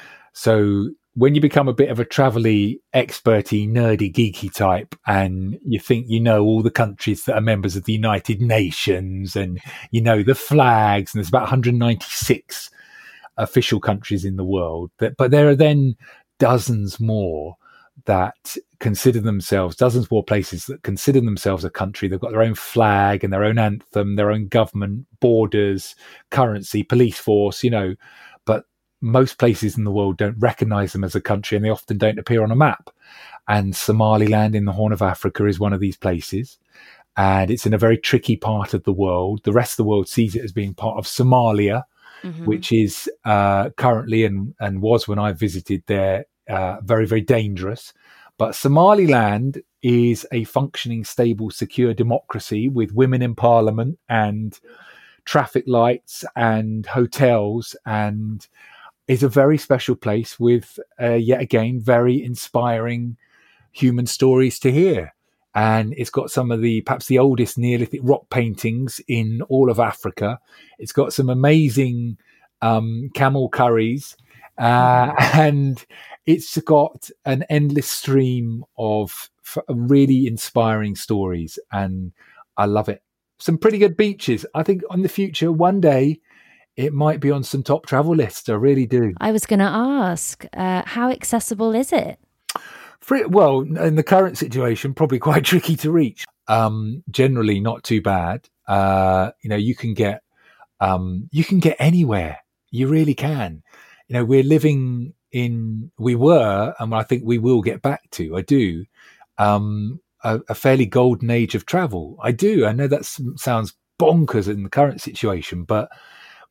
So when you become a bit of a travel-y, experty, nerdy, geeky type, and you think you know all the countries that are members of the United Nations, and you know the flags, and there's about one hundred ninety-six official countries in the world, that, but there are then dozens more that consider themselves, dozens more places that consider themselves a country. They've got their own flag and their own anthem, their own government, borders, currency, police force, you know, but most places in the world don't recognize them as a country and they often don't appear on a map. And Somaliland in the Horn of Africa is one of these places. And it's in a very tricky part of the world. The rest of the world sees it as being part of Somalia, mm-hmm. which is uh, currently and, and was when I visited there, uh, very, very dangerous. But Somaliland is a functioning, stable, secure democracy with women in parliament and traffic lights and hotels, and is a very special place with, uh, yet again, very inspiring human stories to hear. And it's got some of the, perhaps the oldest Neolithic rock paintings in all of Africa. It's got some amazing um, camel curries, uh, and it's got an endless stream of f- really inspiring stories. And I love it. Some pretty good beaches. I think in the future, one day, it might be on some top travel lists. I really do. I was going to ask, uh, how accessible is it? For, well, in the current situation, probably quite tricky to reach. Um, generally, not too bad. Uh, you know, you can get um, you can get anywhere. You really can. You know, we're living in, we were, and I think we will get back to, I do, um, a, a fairly golden age of travel. I do. I know that sounds bonkers in the current situation, but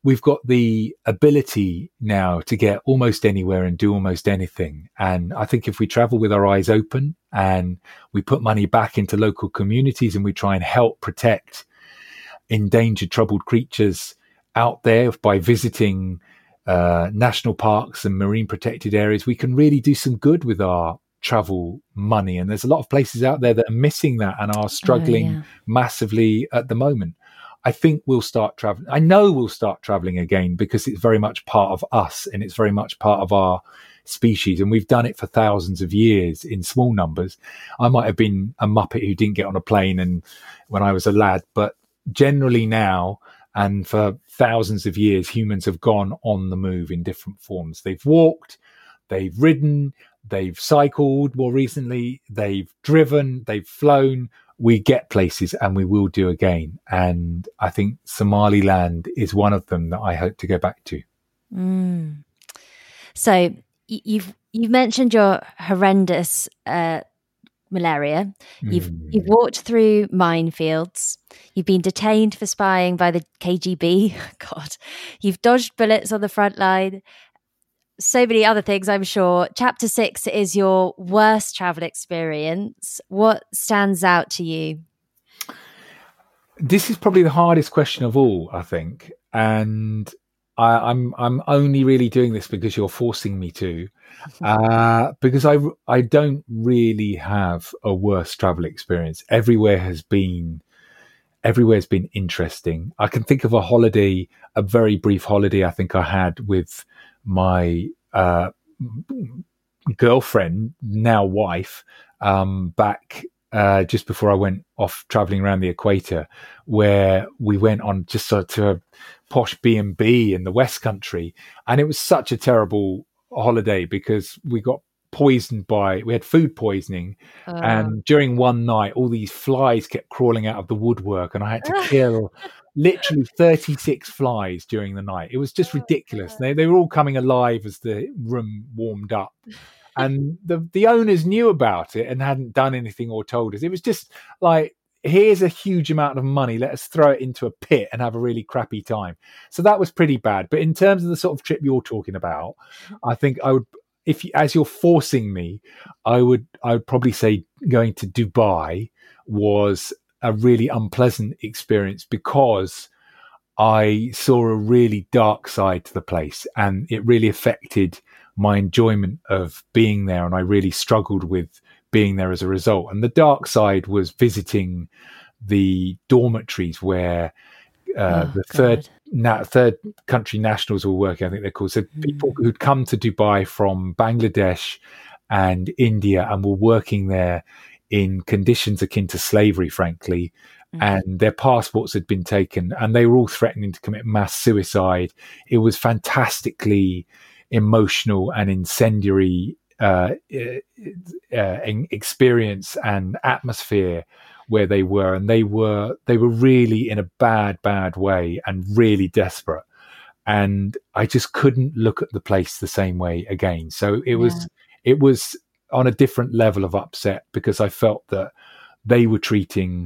we've got the ability now to get almost anywhere and do almost anything. And I think if we travel with our eyes open and we put money back into local communities and we try and help protect endangered, troubled creatures out there by visiting uh, national parks and marine protected areas, we can really do some good with our travel money. And there's a lot of places out there that are missing that and are struggling oh, yeah. massively at the moment. I think we'll start traveling. I know we'll start traveling again because it's very much part of us and it's very much part of our species. And we've done it for thousands of years in small numbers. I might have been a muppet who didn't get on a plane and when I was a lad, but generally now and for thousands of years, humans have gone on the move in different forms. They've walked, they've ridden, they've cycled more recently, they've driven, they've flown. We get places and we will do again. And I think Somaliland is one of them that I hope to go back to. Mm. So you've you've mentioned your horrendous uh, malaria. You've mm. you've walked through minefields. You've been detained for spying by the K G B. God, you've dodged bullets on the front line. So many other things, I'm sure. Chapter six is your worst travel experience. What stands out to you? This is probably the hardest question of all, I think. And I, I'm I'm only really doing this because you're forcing me to. Uh, because I, I don't really have a worse travel experience. Everywhere has been everywhere has been interesting. I can think of a holiday, a very brief holiday I think I had with my uh, girlfriend, now wife, um, back uh, just before I went off traveling around the equator, where we went on just sort of to a posh B and B in the West Country. And it was such a terrible holiday because we got poisoned by, we had food poisoning. Uh. And during one night, all these flies kept crawling out of the woodwork and I had to kill literally thirty-six flies during the night. It was just ridiculous. They they were all coming alive as the room warmed up. And the, the owners knew about it and hadn't done anything or told us. It was just like, here's a huge amount of money. Let us throw it into a pit and have a really crappy time. So that was pretty bad. But in terms of the sort of trip you're talking about, I think I would, if you, as you're forcing me, I would I would probably say going to Dubai was a really unpleasant experience because I saw a really dark side to the place and it really affected my enjoyment of being there. And I really struggled with being there as a result. And the dark side was visiting the dormitories where uh, oh, the third na- third country nationals were working, I think they're called. So mm. people who'd come to Dubai from Bangladesh and India and were working there in conditions akin to slavery, frankly, mm-hmm. and their passports had been taken and they were all threatening to commit mass suicide. It was fantastically emotional and incendiary uh, uh, experience and atmosphere where they were. And they were, they were really in a bad, bad way and really desperate. And I just couldn't look at the place the same way again. So it yeah. was, it was, on a different level of upset because I felt that they were treating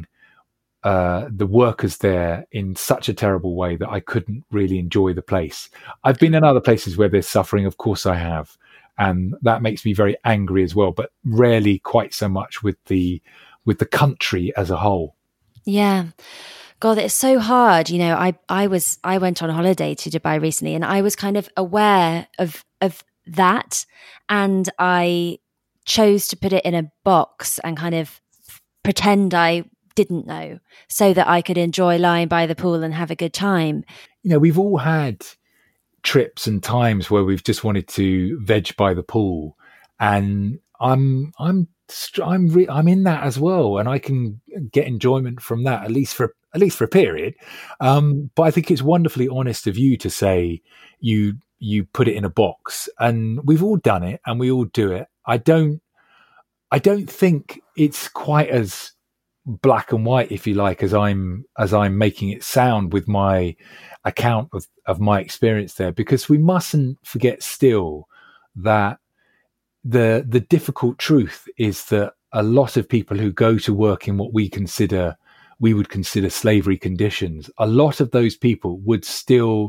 uh, the workers there in such a terrible way that I couldn't really enjoy the place. I've been in other places where there's suffering, of course I have, and that makes me very angry as well, but rarely quite so much with the with the country as a whole. Yeah. God, it's so hard. You know, I, I was I went on holiday to Dubai recently and I was kind of aware of of that, and I chose to put it in a box and kind of pretend I didn't know so that I could enjoy lying by the pool and have a good time. You know, we've all had trips and times where we've just wanted to veg by the pool, and I'm I'm I'm re- I'm in that as well, and I can get enjoyment from that at least for at least for a period. Um, but I think it's wonderfully honest of you to say you you put it in a box, and we've all done it, and we all do it. I don't, I don't think it's quite as black and white, if you like, as I'm as I'm making it sound with my account of, of my experience there, because we mustn't forget still that the the difficult truth is that a lot of people who go to work in what we consider we would consider slavery conditions, a lot of those people would still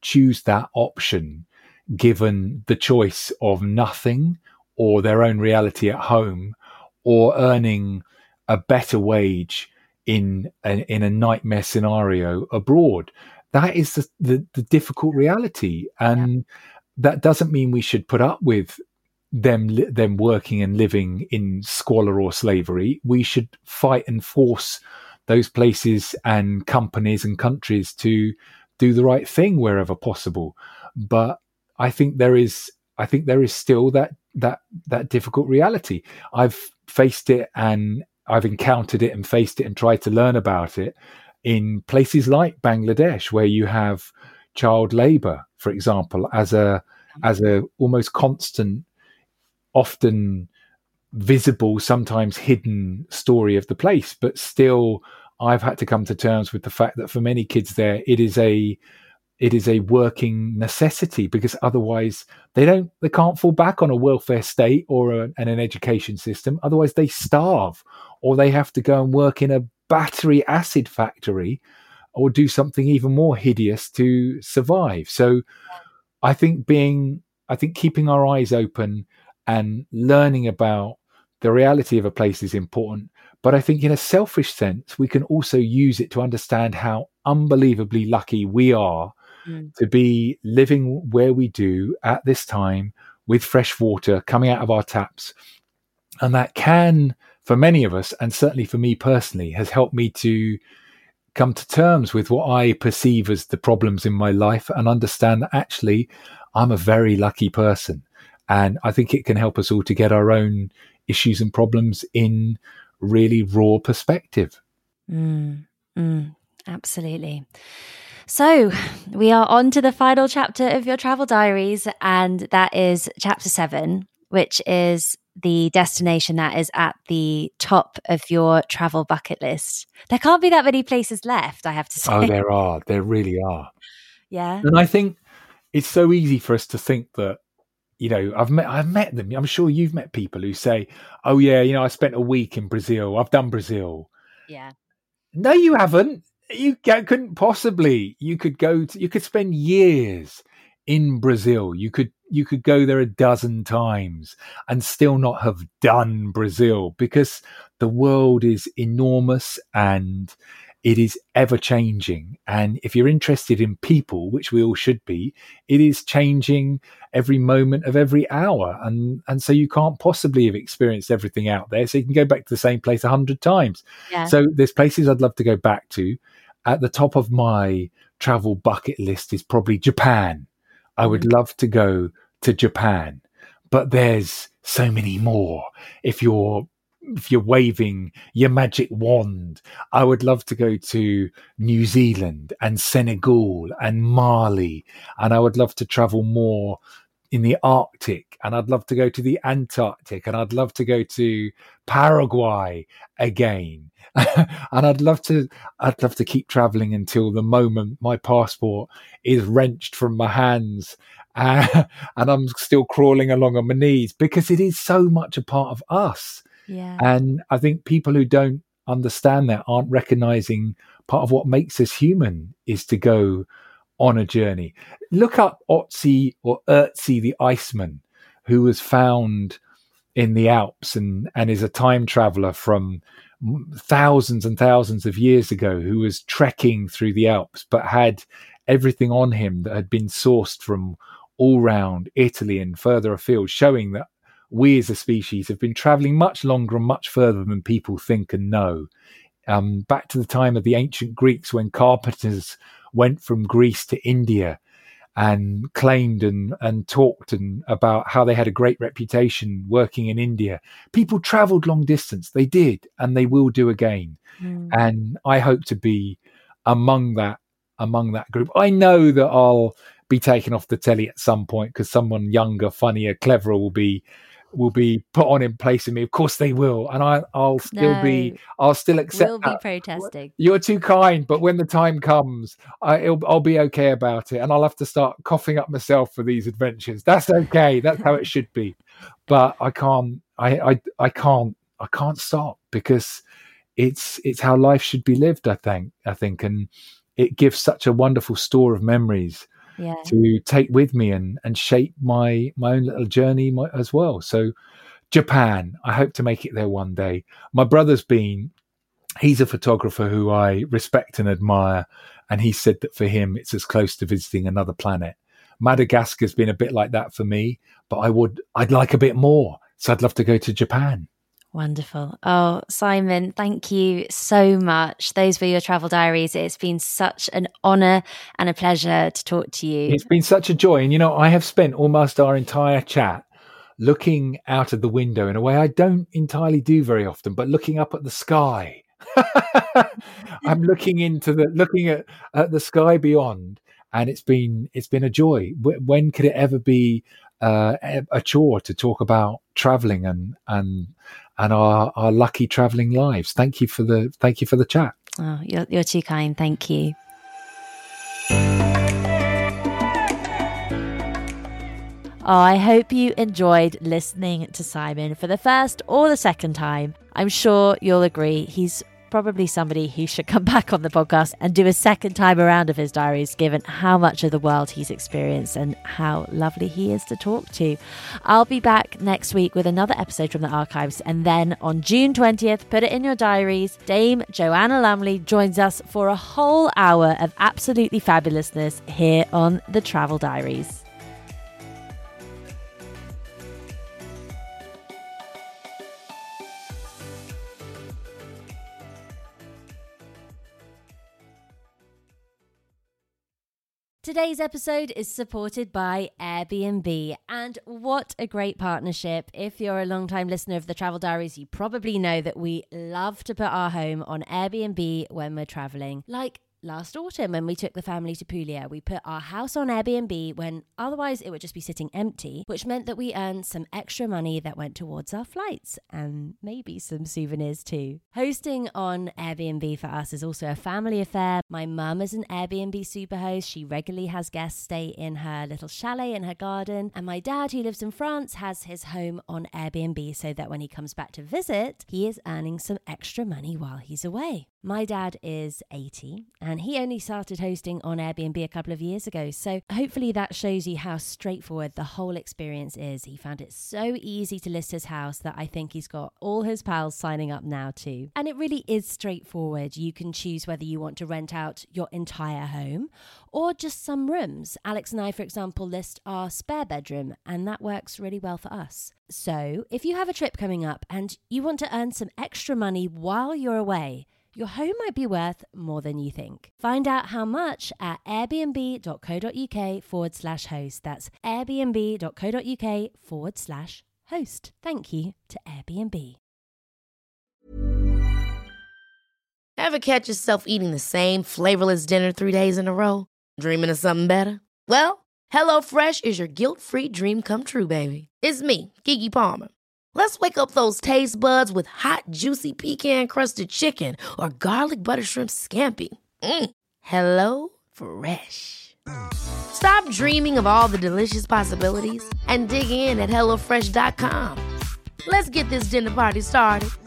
choose that option given the choice of nothing or their own reality at home, or earning a better wage in a, in a nightmare scenario abroad. That is the, the, the difficult reality. And yeah. that doesn't mean we should put up with them them working and living in squalor or slavery. We should fight and force those places and companies and countries to do the right thing wherever possible. But I think there is I think there is still that that that difficult reality. I've faced it, and I've encountered it and faced it and tried to learn about it in places like Bangladesh, where you have child labor, for example, as a as a almost constant, often visible, sometimes hidden story of the place. But still, I've had to come to terms with the fact that for many kids there, it is a it is a working necessity, because otherwise they don't they can't fall back on a welfare state or a, and an education system. Otherwise they starve, or they have to go and work in a battery acid factory, or do something even more hideous to survive. So I think being I think keeping our eyes open and learning about the reality of a place is important. But I think in a selfish sense, we can also use it to understand how unbelievably lucky we are mm. to be living where we do at this time, with fresh water coming out of our taps. And that can, for many of us, and certainly for me personally, has helped me to come to terms with what I perceive as the problems in my life, and understand that actually I'm a very lucky person. And I think it can help us all to get our own issues and problems in really raw perspective. Mm, mm, absolutely. So we are on to the final chapter of your travel diaries, and that is chapter seven, which is the destination that is at the top of your travel bucket list. There can't be that many places left, I have to say. Oh, there are. There really are. Yeah. And I think it's so easy for us to think that, you know, I've met, I've met them. I'm sure you've met people who say, oh yeah, you know, I spent a week in Brazil. I've done Brazil. Yeah. No, you haven't. You couldn't possibly. You could go to, you could spend years in Brazil. You could, you could go there a dozen times and still not have done Brazil, because the world is enormous and it is ever changing. And if you're interested in people, which we all should be, it is changing every moment of every hour. And, and so you can't possibly have experienced everything out there. So you can go back to the same place a hundred times. Yeah. So there's places I'd love to go back to. At the top of my travel bucket list is probably Japan. I would mm. love to go to Japan, but there's so many more. If you're If you're waving your magic wand, I would love to go to New Zealand and Senegal and Mali. And I would love to travel more in the Arctic. And I'd love to go to the Antarctic. And I'd love to go to Paraguay again. And I'd love to, I'd love to keep traveling until the moment my passport is wrenched from my hands uh, and I'm still crawling along on my knees, because it is so much a part of us. Yeah. And I think people who don't understand that aren't recognizing part of what makes us human is to go on a journey. Look up Otzi or Ötzi the Iceman, who was found in the Alps and, and is a time traveler from thousands and thousands of years ago, who was trekking through the Alps, but had everything on him that had been sourced from all round Italy and further afield, showing that we as a species have been traveling much longer and much further than people think and know. Um, back to the time of the ancient Greeks, when carpenters went from Greece to India and claimed and, and talked and about how they had a great reputation working in India. People traveled long distance. They did, and they will do again. Mm. And I hope to be among that, among that group. I know that I'll be taken off the telly at some point because someone younger, funnier, cleverer will be will be put on in place of me. Of course they will. And I, I'll still no, be, I'll still accept We'll that. be protesting. You're too kind, but when the time comes, I, it'll, I'll be okay about it. And I'll have to start coughing up myself for these adventures. That's okay. That's how it should be. But I can't, I, I, I can't, I can't stop, because it's, it's how life should be lived, I think, I think. And it gives such a wonderful store of memories yeah. to take with me and, and shape my, my own little journey my, as well. So Japan, I hope to make it there one day. My brother's been, he's a photographer who I respect and admire. And he said that for him, it's as close to visiting another planet. Madagascar's been a bit like that for me, but I would, I'd like a bit more. So I'd love to go to Japan. Wonderful. Oh, Simon, thank you so much. Those were your travel diaries. It's been such an honour and a pleasure to talk to you. It's been such a joy. And, you know, I have spent almost our entire chat looking out of the window in a way I don't entirely do very often, but looking up at the sky. I'm looking into the, looking at, at the sky beyond. And it's been, it's been a joy. When could it ever be uh, a chore to talk about traveling and, and, and our, our lucky traveling lives? Thank you for the, thank you for the chat. Oh, you're, you're too kind. Thank you. Oh, I hope you enjoyed listening to Simon for the first or the second time. I'm sure you'll agree he's probably somebody who should come back on the podcast and do a second time around of his diaries, given how much of the world he's experienced and how lovely he is to talk to. I'll be back next week with another episode from the archives, and then on June twentieth, put it in your diaries, Dame Joanna Lumley joins us for a whole hour of absolutely fabulousness here on the Travel Diaries. Today's episode is supported by Airbnb, and what a great partnership. If you're a long-time listener of the Travel Diaries, you probably know that we love to put our home on Airbnb when we're traveling. Like last autumn when we took the family to Puglia, we put our house on Airbnb when otherwise it would just be sitting empty, which meant that we earned some extra money that went towards our flights and maybe some souvenirs too. Hosting on Airbnb for us is also a family affair. My mum is an Airbnb superhost. She regularly has guests stay in her little chalet in her garden. And my dad, who lives in France, has his home on Airbnb so that when he comes back to visit, he is earning some extra money while he's away. My dad is eighty and he only started hosting on Airbnb a couple of years ago. So hopefully that shows you how straightforward the whole experience is. He found it so easy to list his house that I think he's got all his pals signing up now too. And it really is straightforward. You can choose whether you want to rent out your entire home or just some rooms. Alex and I, for example, list our spare bedroom, and that works really well for us. So if you have a trip coming up and you want to earn some extra money while you're away, your home might be worth more than you think. Find out how much at airbnb.co.uk forward slash host. That's airbnb.co.uk forward slash host. Thank you to Airbnb. Ever catch yourself eating the same flavorless dinner three days in a row? Dreaming of something better? Well, HelloFresh is your guilt-free dream come true, baby. It's me, Keke Palmer. Let's wake up those taste buds with hot, juicy pecan-crusted chicken or garlic butter shrimp scampi. Mm. Hello Fresh. Stop dreaming of all the delicious possibilities and dig in at hello fresh dot com. Let's get this dinner party started.